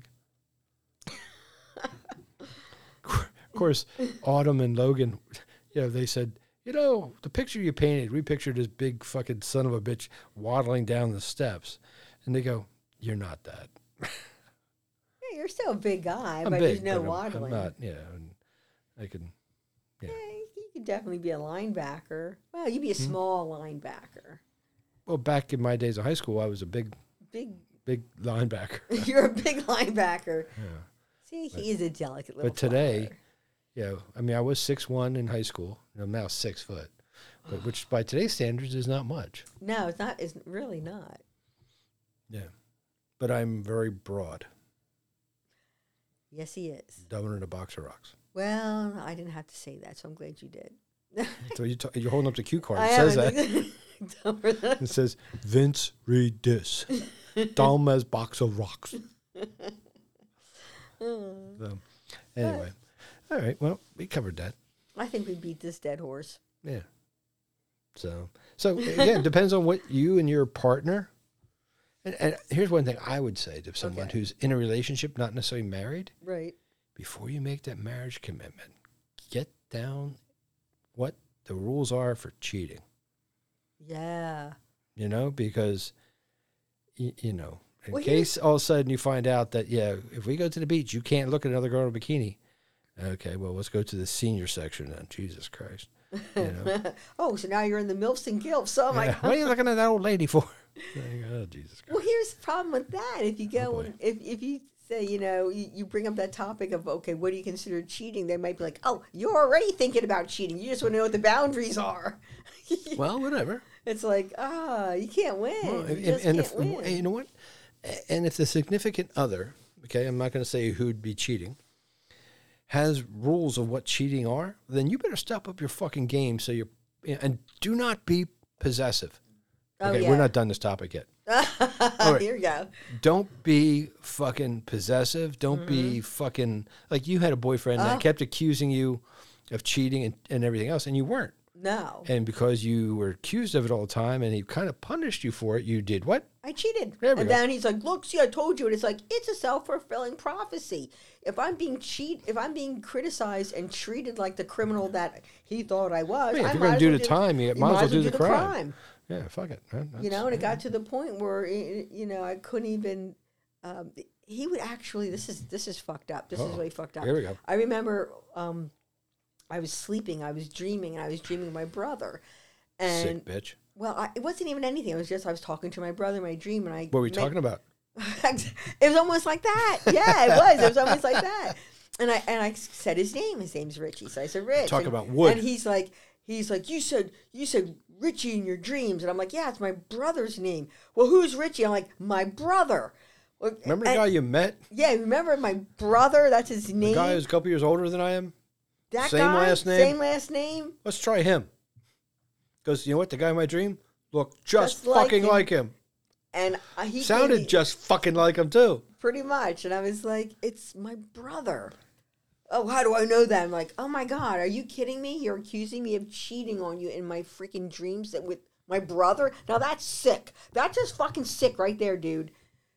Of course, Autumn and Logan, you know, they said, you know, the picture you painted, we pictured this big fucking son of a bitch waddling down the steps. And they go, you're not that. Yeah, you're still a big guy, I'm but big, there's no but I'm- waddling. I'm not, yeah. And I can, yeah. Yeah, you could definitely be a linebacker. Well, you'd be a Hmm? small linebacker. Well, back in my days of high school, I was a big, Big, big linebacker. you're a big linebacker. Yeah. See, he is a delicate little. But today, flower. yeah, I mean, I was six one in high school. And I'm now six foot, but which by today's standards is not much. No, it's not. It's really not. Yeah. But I'm very broad. Yes, he is. Dumbing in a box of rocks. Well, I didn't have to say that, so I'm glad you did. So you t- you're holding up the cue card. I It says that. haven't- Dumber than- It says, Vince, read this. Dumb as box of rocks. So, anyway. All right. Well, we covered that. I think we beat this dead horse. Yeah. So, so again, depends on what you and your partner. And, and here's one thing I would say to someone Okay. who's in a relationship, not necessarily married, Right. before you make that marriage commitment, get down what the rules are for cheating. Yeah. You know, because, y- you know, in Well, case all of a sudden you find out that, yeah, if we go to the beach, you can't look at another girl in a bikini. Okay, well, let's go to the senior section then. Jesus Christ. You know? Oh, so now you're in the MILFs and GILFs. Oh, my Yeah. God. What are you looking at that old lady for? Oh, Jesus Christ. Well, here's the problem with that. If you go, boy. and if if you say, you know, you, you bring up that topic of, okay, what do you consider cheating? They might be like, oh, you're already thinking about cheating. You just want to know what the boundaries are. Well, whatever. It's like, ah, you can't win. Well, you and, just and can't if, win. you know what? And if the significant other, okay, I'm not going to say who'd be cheating, has rules of what cheating are, then you better step up your fucking game so you're, and do not be possessive. Oh, Okay, yeah. we're not done this topic yet. right. Here you go. Don't be fucking possessive. Don't be fucking, like you had a boyfriend that Oh. kept accusing you of cheating and, and everything else, and you weren't. No. And because you were accused of it all the time and he kind of punished you for it, you did what? I cheated. There we and go. then he's like, look, see, I told you. And it's like, it's a self-fulfilling prophecy. If I'm being cheat, if I'm being criticized and treated like the criminal that he thought I was, Yeah, if I you're might gonna as do well the time, you might as well do the crime. Yeah, fuck it. man. You That's- know, and it got to the point where, it, you know, I couldn't even, um, he would actually, this is, this is fucked up. This is Uh-oh. really fucked up. Here we go. I remember, um, I was sleeping, I was dreaming, and I was dreaming of my brother. And Sick bitch. well, I, it wasn't even anything. It was just I was talking to my brother in my dream, and I. What were we met- talking about? It was almost like that. Yeah, it was. It was almost like that. And I and I said his name. His name's Richie. So I said Rich. Talk and, about wood. And he's like, he's like, you said you said Richie in your dreams, and I'm like, yeah, it's my brother's name. Well, who's Richie? I'm like, my brother. Well, Remember the and- guy you met? Yeah, remember my brother? That's his name. The guy who's a couple years older than I am? that same guy? last name? Same last name. Let's try him. Because you know what? The guy in my dream looked just, Just like fucking him. like him. And uh, he Sounded gave me- just fucking like him, too. pretty much. And I was like, it's my brother. Oh, how do I know that? I'm like, oh my God, are you kidding me? You're accusing me of cheating on you in my freaking dreams that with my brother? Now that's sick. That's just fucking sick right there, dude.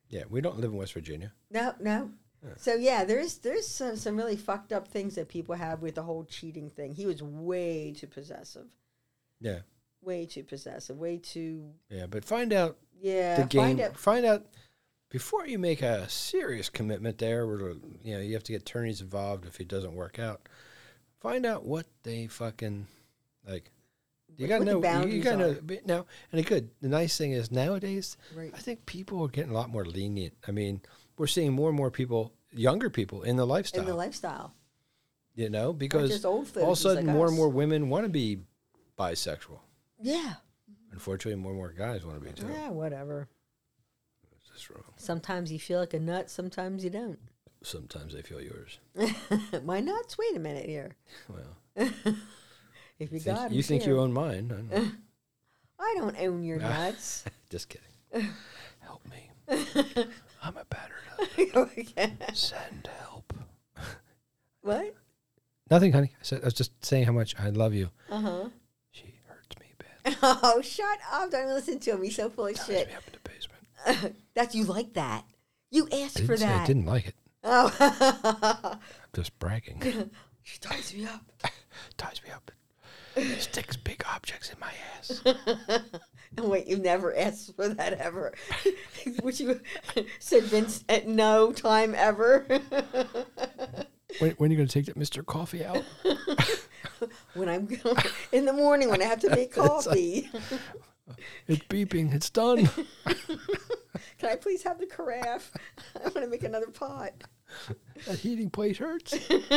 Yeah, we don't live in West Virginia. No, no. Yeah. So yeah, there's there's some, some really fucked up things that people have with the whole cheating thing. He was way too possessive. Yeah. Way too possessive. Way too. Yeah, but find out. Yeah. The game. Find out. Find out before you make a serious commitment there, where you know you have to get attorneys involved if it doesn't work out. Find out what they fucking like. You gotta know. You, you gotta know now. And it could. The nice thing is nowadays, right. I think people are getting a lot more lenient. I mean, we're seeing more and more people, younger people, in the lifestyle. In the lifestyle. You know, because just old all of a sudden like more us. and more women want to be bisexual. Yeah. Unfortunately, more and more guys want to be too. Yeah, whatever. It's just wrong. Sometimes you feel like a nut. Sometimes you don't. Sometimes they feel yours. My nuts? Wait a minute here. Well. If you think, got you think here. you own mine. I don't, I don't own your nuts. Just kidding. Help me. I'm a battered husband. Send help. What? Nothing, honey. I, said, I was just saying how much I love you. Uh-huh. She hurts me bad. Oh, shut up. Don't listen to him. He's so full of Ties shit. me up in the basement. That you like that. You asked I didn't for say that. I didn't like it. Oh. I'm just bragging. She ties me up. Ties me up. Sticks big objects in my ass. And wait, you never asked for that ever. Which you said Vince at no time ever. when, when are you going to take that Mister Coffee out? When I'm in the morning when I have to make coffee. It's, like, it's beeping. It's done. Can I please have the carafe? I want to make another pot. That heating plate hurts.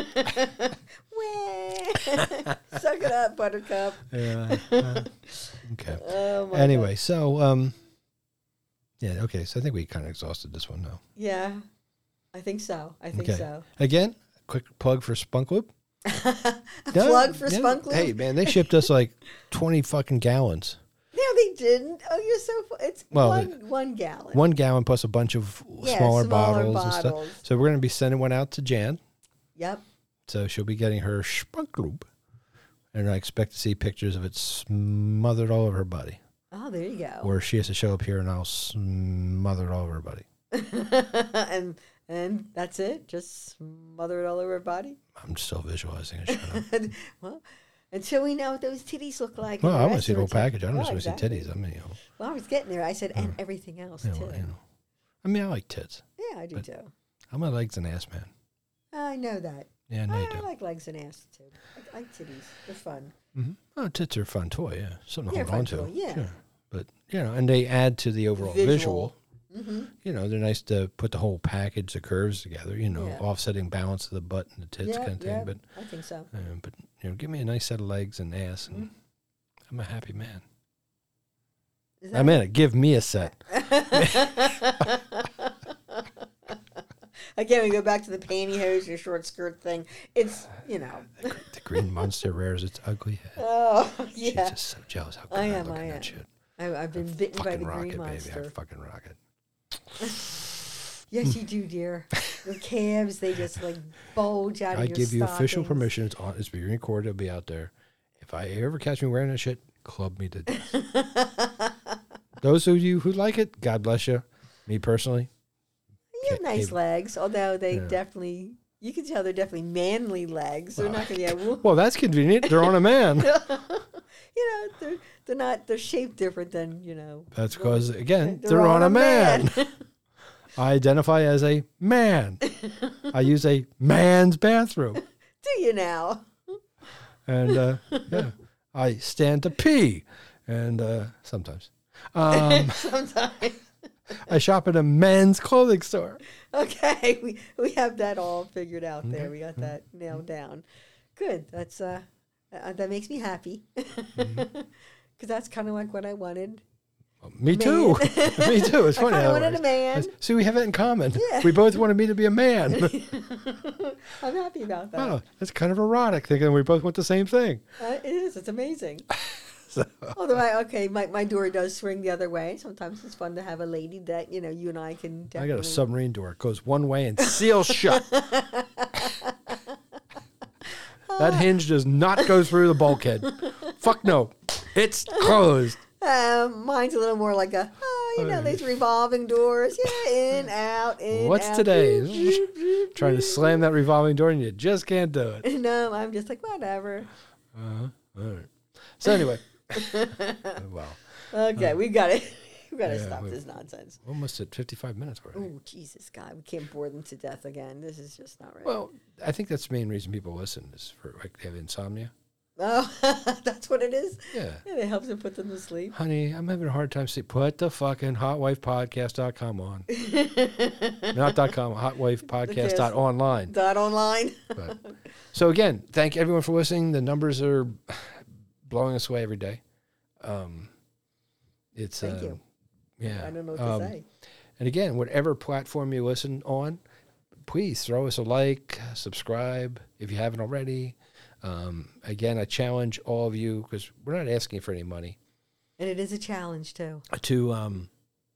Suck it up, Buttercup. Yeah. Uh, okay. Oh my anyway, God. so um, yeah. Okay, so I think we kind of exhausted this one now. Yeah, I think so. I think okay. so. Again, quick plug for Spunk Loop. A no, plug for yeah. Spunk Loop. Hey man, they shipped us like twenty fucking gallons. No, they didn't. Oh, you're so. Fu- it's Well, one it, one gallon. One gallon plus a bunch of yeah, smaller, smaller bottles, bottles and stuff. So we're going to be sending one out to Jan. Yep. So she'll be getting her Spunk Loop, and I expect to see pictures of it smothered all over her body. Oh, there you go. Or she has to show up here, and I'll smother it all over her body. and and that's it. Just smother it all over her body. I'm still visualizing it. Well. Until we know what those titties look like. Well, I want to see the whole package. I don't oh, just want to exactly. see titties. I mean, you know. Well, I was getting there. I said, and everything else, Yeah, too. well, you know. I mean, I like tits. Yeah, I do, but too. I'm a legs and ass man. I know that. Yeah, I know I, you do. I like legs and ass, too. I like titties. They're fun. Mm-hmm. Oh, tits are a fun toy, yeah. Something to Yeah, hold on fun to. toy, yeah. Sure. But, you know, and they add to the overall Visual. visual. Mm-hmm. You know, they're nice to put the whole package, the curves together, you know, Yeah. offsetting balance of the butt and the tits Yeah, kind of thing. yeah, But, I think so. uh, but, you know, give me a nice set of legs and ass, and Mm-hmm. I'm a happy man. Is I meant it. Give me a set. Again, we go back to the pantyhose or short skirt thing. It's, you know. The, the green monster rears its ugly head. Oh, She's yeah. just so jealous how good I I am, look I in am. that shit. I, I've been bitten by Fucking the rocket, green baby. monster. I fucking rocket. Yes, you do, dear. Your calves, they just like bulge out of I your give you official stockings. permission. It's on. It's being recorded. It'll be out there. If I ever catch me wearing that shit, club me to death. Those of you who like it, God bless you. Me personally, You have nice Hey, legs, although they yeah. definitely, you can tell they're definitely manly legs. They're Well, not going to be able, well, that's convenient. They're on a man. you know, they're, they're not, they're shaped different than, you know. That's because, again, they're, on, a man. I identify as a man. I use a man's bathroom. Do you now? And, uh, yeah, I stand to pee. And uh, sometimes. Um, Sometimes. I shop at a men's clothing store. Okay, we we have that all figured out there. Okay. We got that nailed down. Good. That's uh, uh that makes me happy. Because that's kind of like what I wanted. Well, me Man. too. Me too. It's I funny. kind how of it wanted works. a man. See, we have it in common. Yeah. We both wanted me to be a man. I'm happy about that. Oh, that's kind of erotic, thinking we both want the same thing. Uh, it is. It's amazing. So, Although, I, okay, my, my door does swing the other way. Sometimes it's fun to have a lady that, you know, you and I can I definitely... got a submarine door. It goes one way and seals shut. That hinge does not go through the bulkhead. Fuck no. It's closed. Um, mine's a little more like a, oh, Well, you know, these revolving doors. Yeah, in, out, in, What's out. today? Trying to slam that revolving door and you just can't do it. No, I'm just like, whatever. Uh-huh. All right. So anyway. Wow. Okay, Uh, we got it. We got to yeah, stop we- this nonsense. Almost at fifty-five minutes already. Oh, Jesus, God. We can't bore them to death again. This is just not right. Well, I think that's the main reason people listen is for like they have insomnia. Oh, that's what it is? Yeah. Yeah, it helps them put them to sleep. Honey, I'm having a hard time sleep. Put the fucking hot wife podcast dot com on. Not dot com, hot wife podcast dot online. Dot online. But, so again, thank everyone for listening. The numbers are blowing us away every day. Um, it's Thank uh, you. yeah. I don't know what Um, to say. And again, whatever platform you listen on, please throw us a like, subscribe if you haven't already. Um, again, I challenge all of you, because we're not asking for any money, And it is a challenge, too. to, um,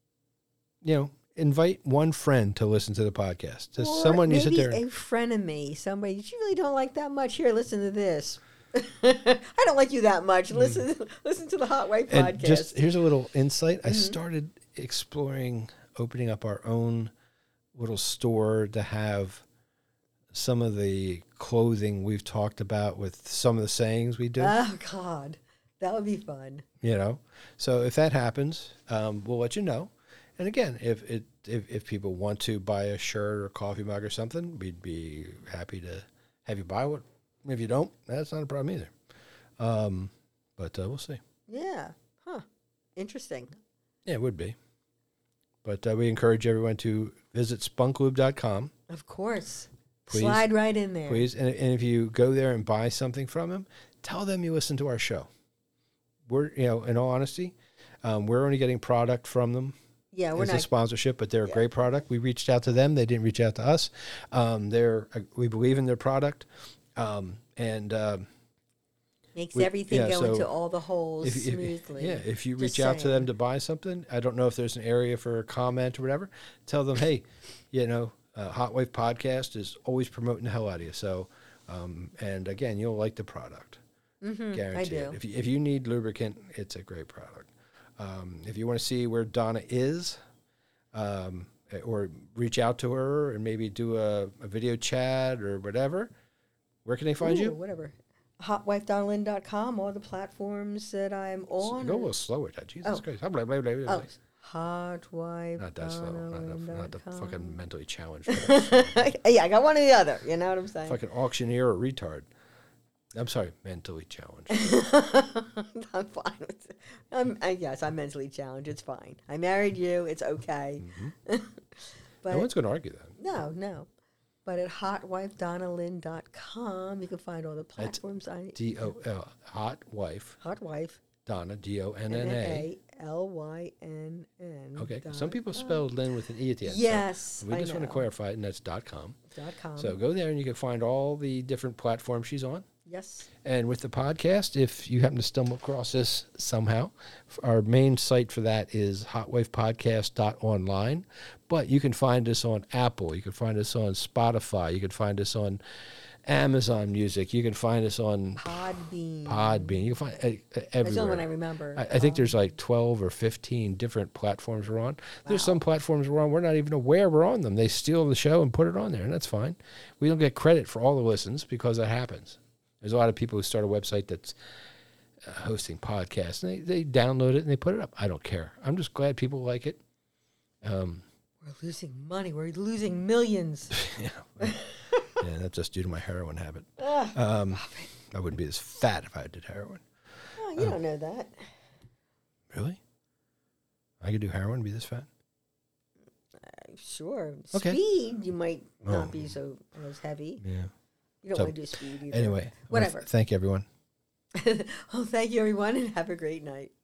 you know, invite one friend to listen to the podcast. Just Or someone you sit maybe there. a frenemy, somebody that you really don't like that much. Here, listen to this. I don't like you that much. Listen, listen to the Hot Wife And podcast. just here's a little insight. I Mhm. started exploring opening up our own little store to have some of the clothing we've talked about with some of the sayings we do. Oh God, that would be fun. You know, so if that happens, um, we'll let you know. And again, if it if, if people want to buy a shirt or coffee mug or something, we'd be happy to have you buy one. If you don't, that's not a problem either. Um, but uh, we'll see. Yeah. Huh. Interesting. Yeah, it would be. But uh, we encourage everyone to visit spunk lube dot com. Of course. Please. Slide right in there. Please. And, and if you go there and buy something from them, tell them you listen to our show. We're, you know, in all honesty, um, we're only getting product from them. Yeah, we're It's a not. sponsorship, but they're Yeah. a great product. We reached out to them. They didn't reach out to us. Um, they're, uh, we believe in their product. Um, and um, Makes we- everything yeah, go so into all the holes if, if, smoothly. yeah, if you Just reach out to saying. them to buy something, I don't know if there's an area for a comment or whatever. Tell them, hey, you know, uh, Hot Wife Podcast is always promoting the hell out of you. So, um, and again, you'll like the product, Mhm, I guaranteed. do. If you, if you need lubricant, it's a great product. Um, if you want to see where Donna is, um, or reach out to her and maybe do a, a video chat or whatever, where can they find Ooh, you? Whatever. hot wife dot lynn dot com, all the platforms that I'm on. Go a little slower, Dad. Jesus Oh. Christ. Blah, blah, blah, blah, blah. Oh, hot wife. Not that slow. Not, enough, not the fucking mentally challenged. Yeah, I got one or the other. You know what I'm saying? Fucking auctioneer or retard. I'm sorry, mentally challenged. I'm fine with it. I'm, I, yes, I'm mentally challenged. It's fine. I married you. It's okay. But No one's going to argue that. no, no. But at hot wife donna lynn dot com, you can find all the platforms. I D O L, hot wife, Hot Wife. Donna, D O N N A. L Y N N. Okay, dot some people com. spelled Lynn with an E at the end. so Yes, we I just want to know. clarify it, and that's dot .com. Dot com. So go there, and you can find all the different platforms she's on. Yes. And with the podcast, if you happen to stumble across this somehow, f- our main site for that is hot wife podcast dot online. But you can find us on Apple. You can find us on Spotify. You can find us on Amazon Music. You can find us on Podbean. Podbean. You can find uh, uh, That's the everywhere. only one I remember. I, I think Um, there's like twelve or fifteen different platforms we're on. There's some platforms we're on. We're not even aware we're on them. They steal the show and put it on there, and that's fine. We don't get credit for all the listens because that happens. There's a lot of people who start a website that's uh, hosting podcasts, and they, they download it and they put it up. I don't care. I'm just glad people like it. Um, We're losing money. We're losing millions. yeah, yeah, that's just due to my heroin habit. Ah, Um, I wouldn't be as fat if I did heroin. oh, you don't know that. Really? I could do heroin and be this fat? Uh, sure. Okay. Speed, you might not Oh. be so as heavy. Yeah. You don't So, want to do speed either. Anyway, I wanna Whatever. th- thank you, everyone. Well, thank you, everyone, and have a great night.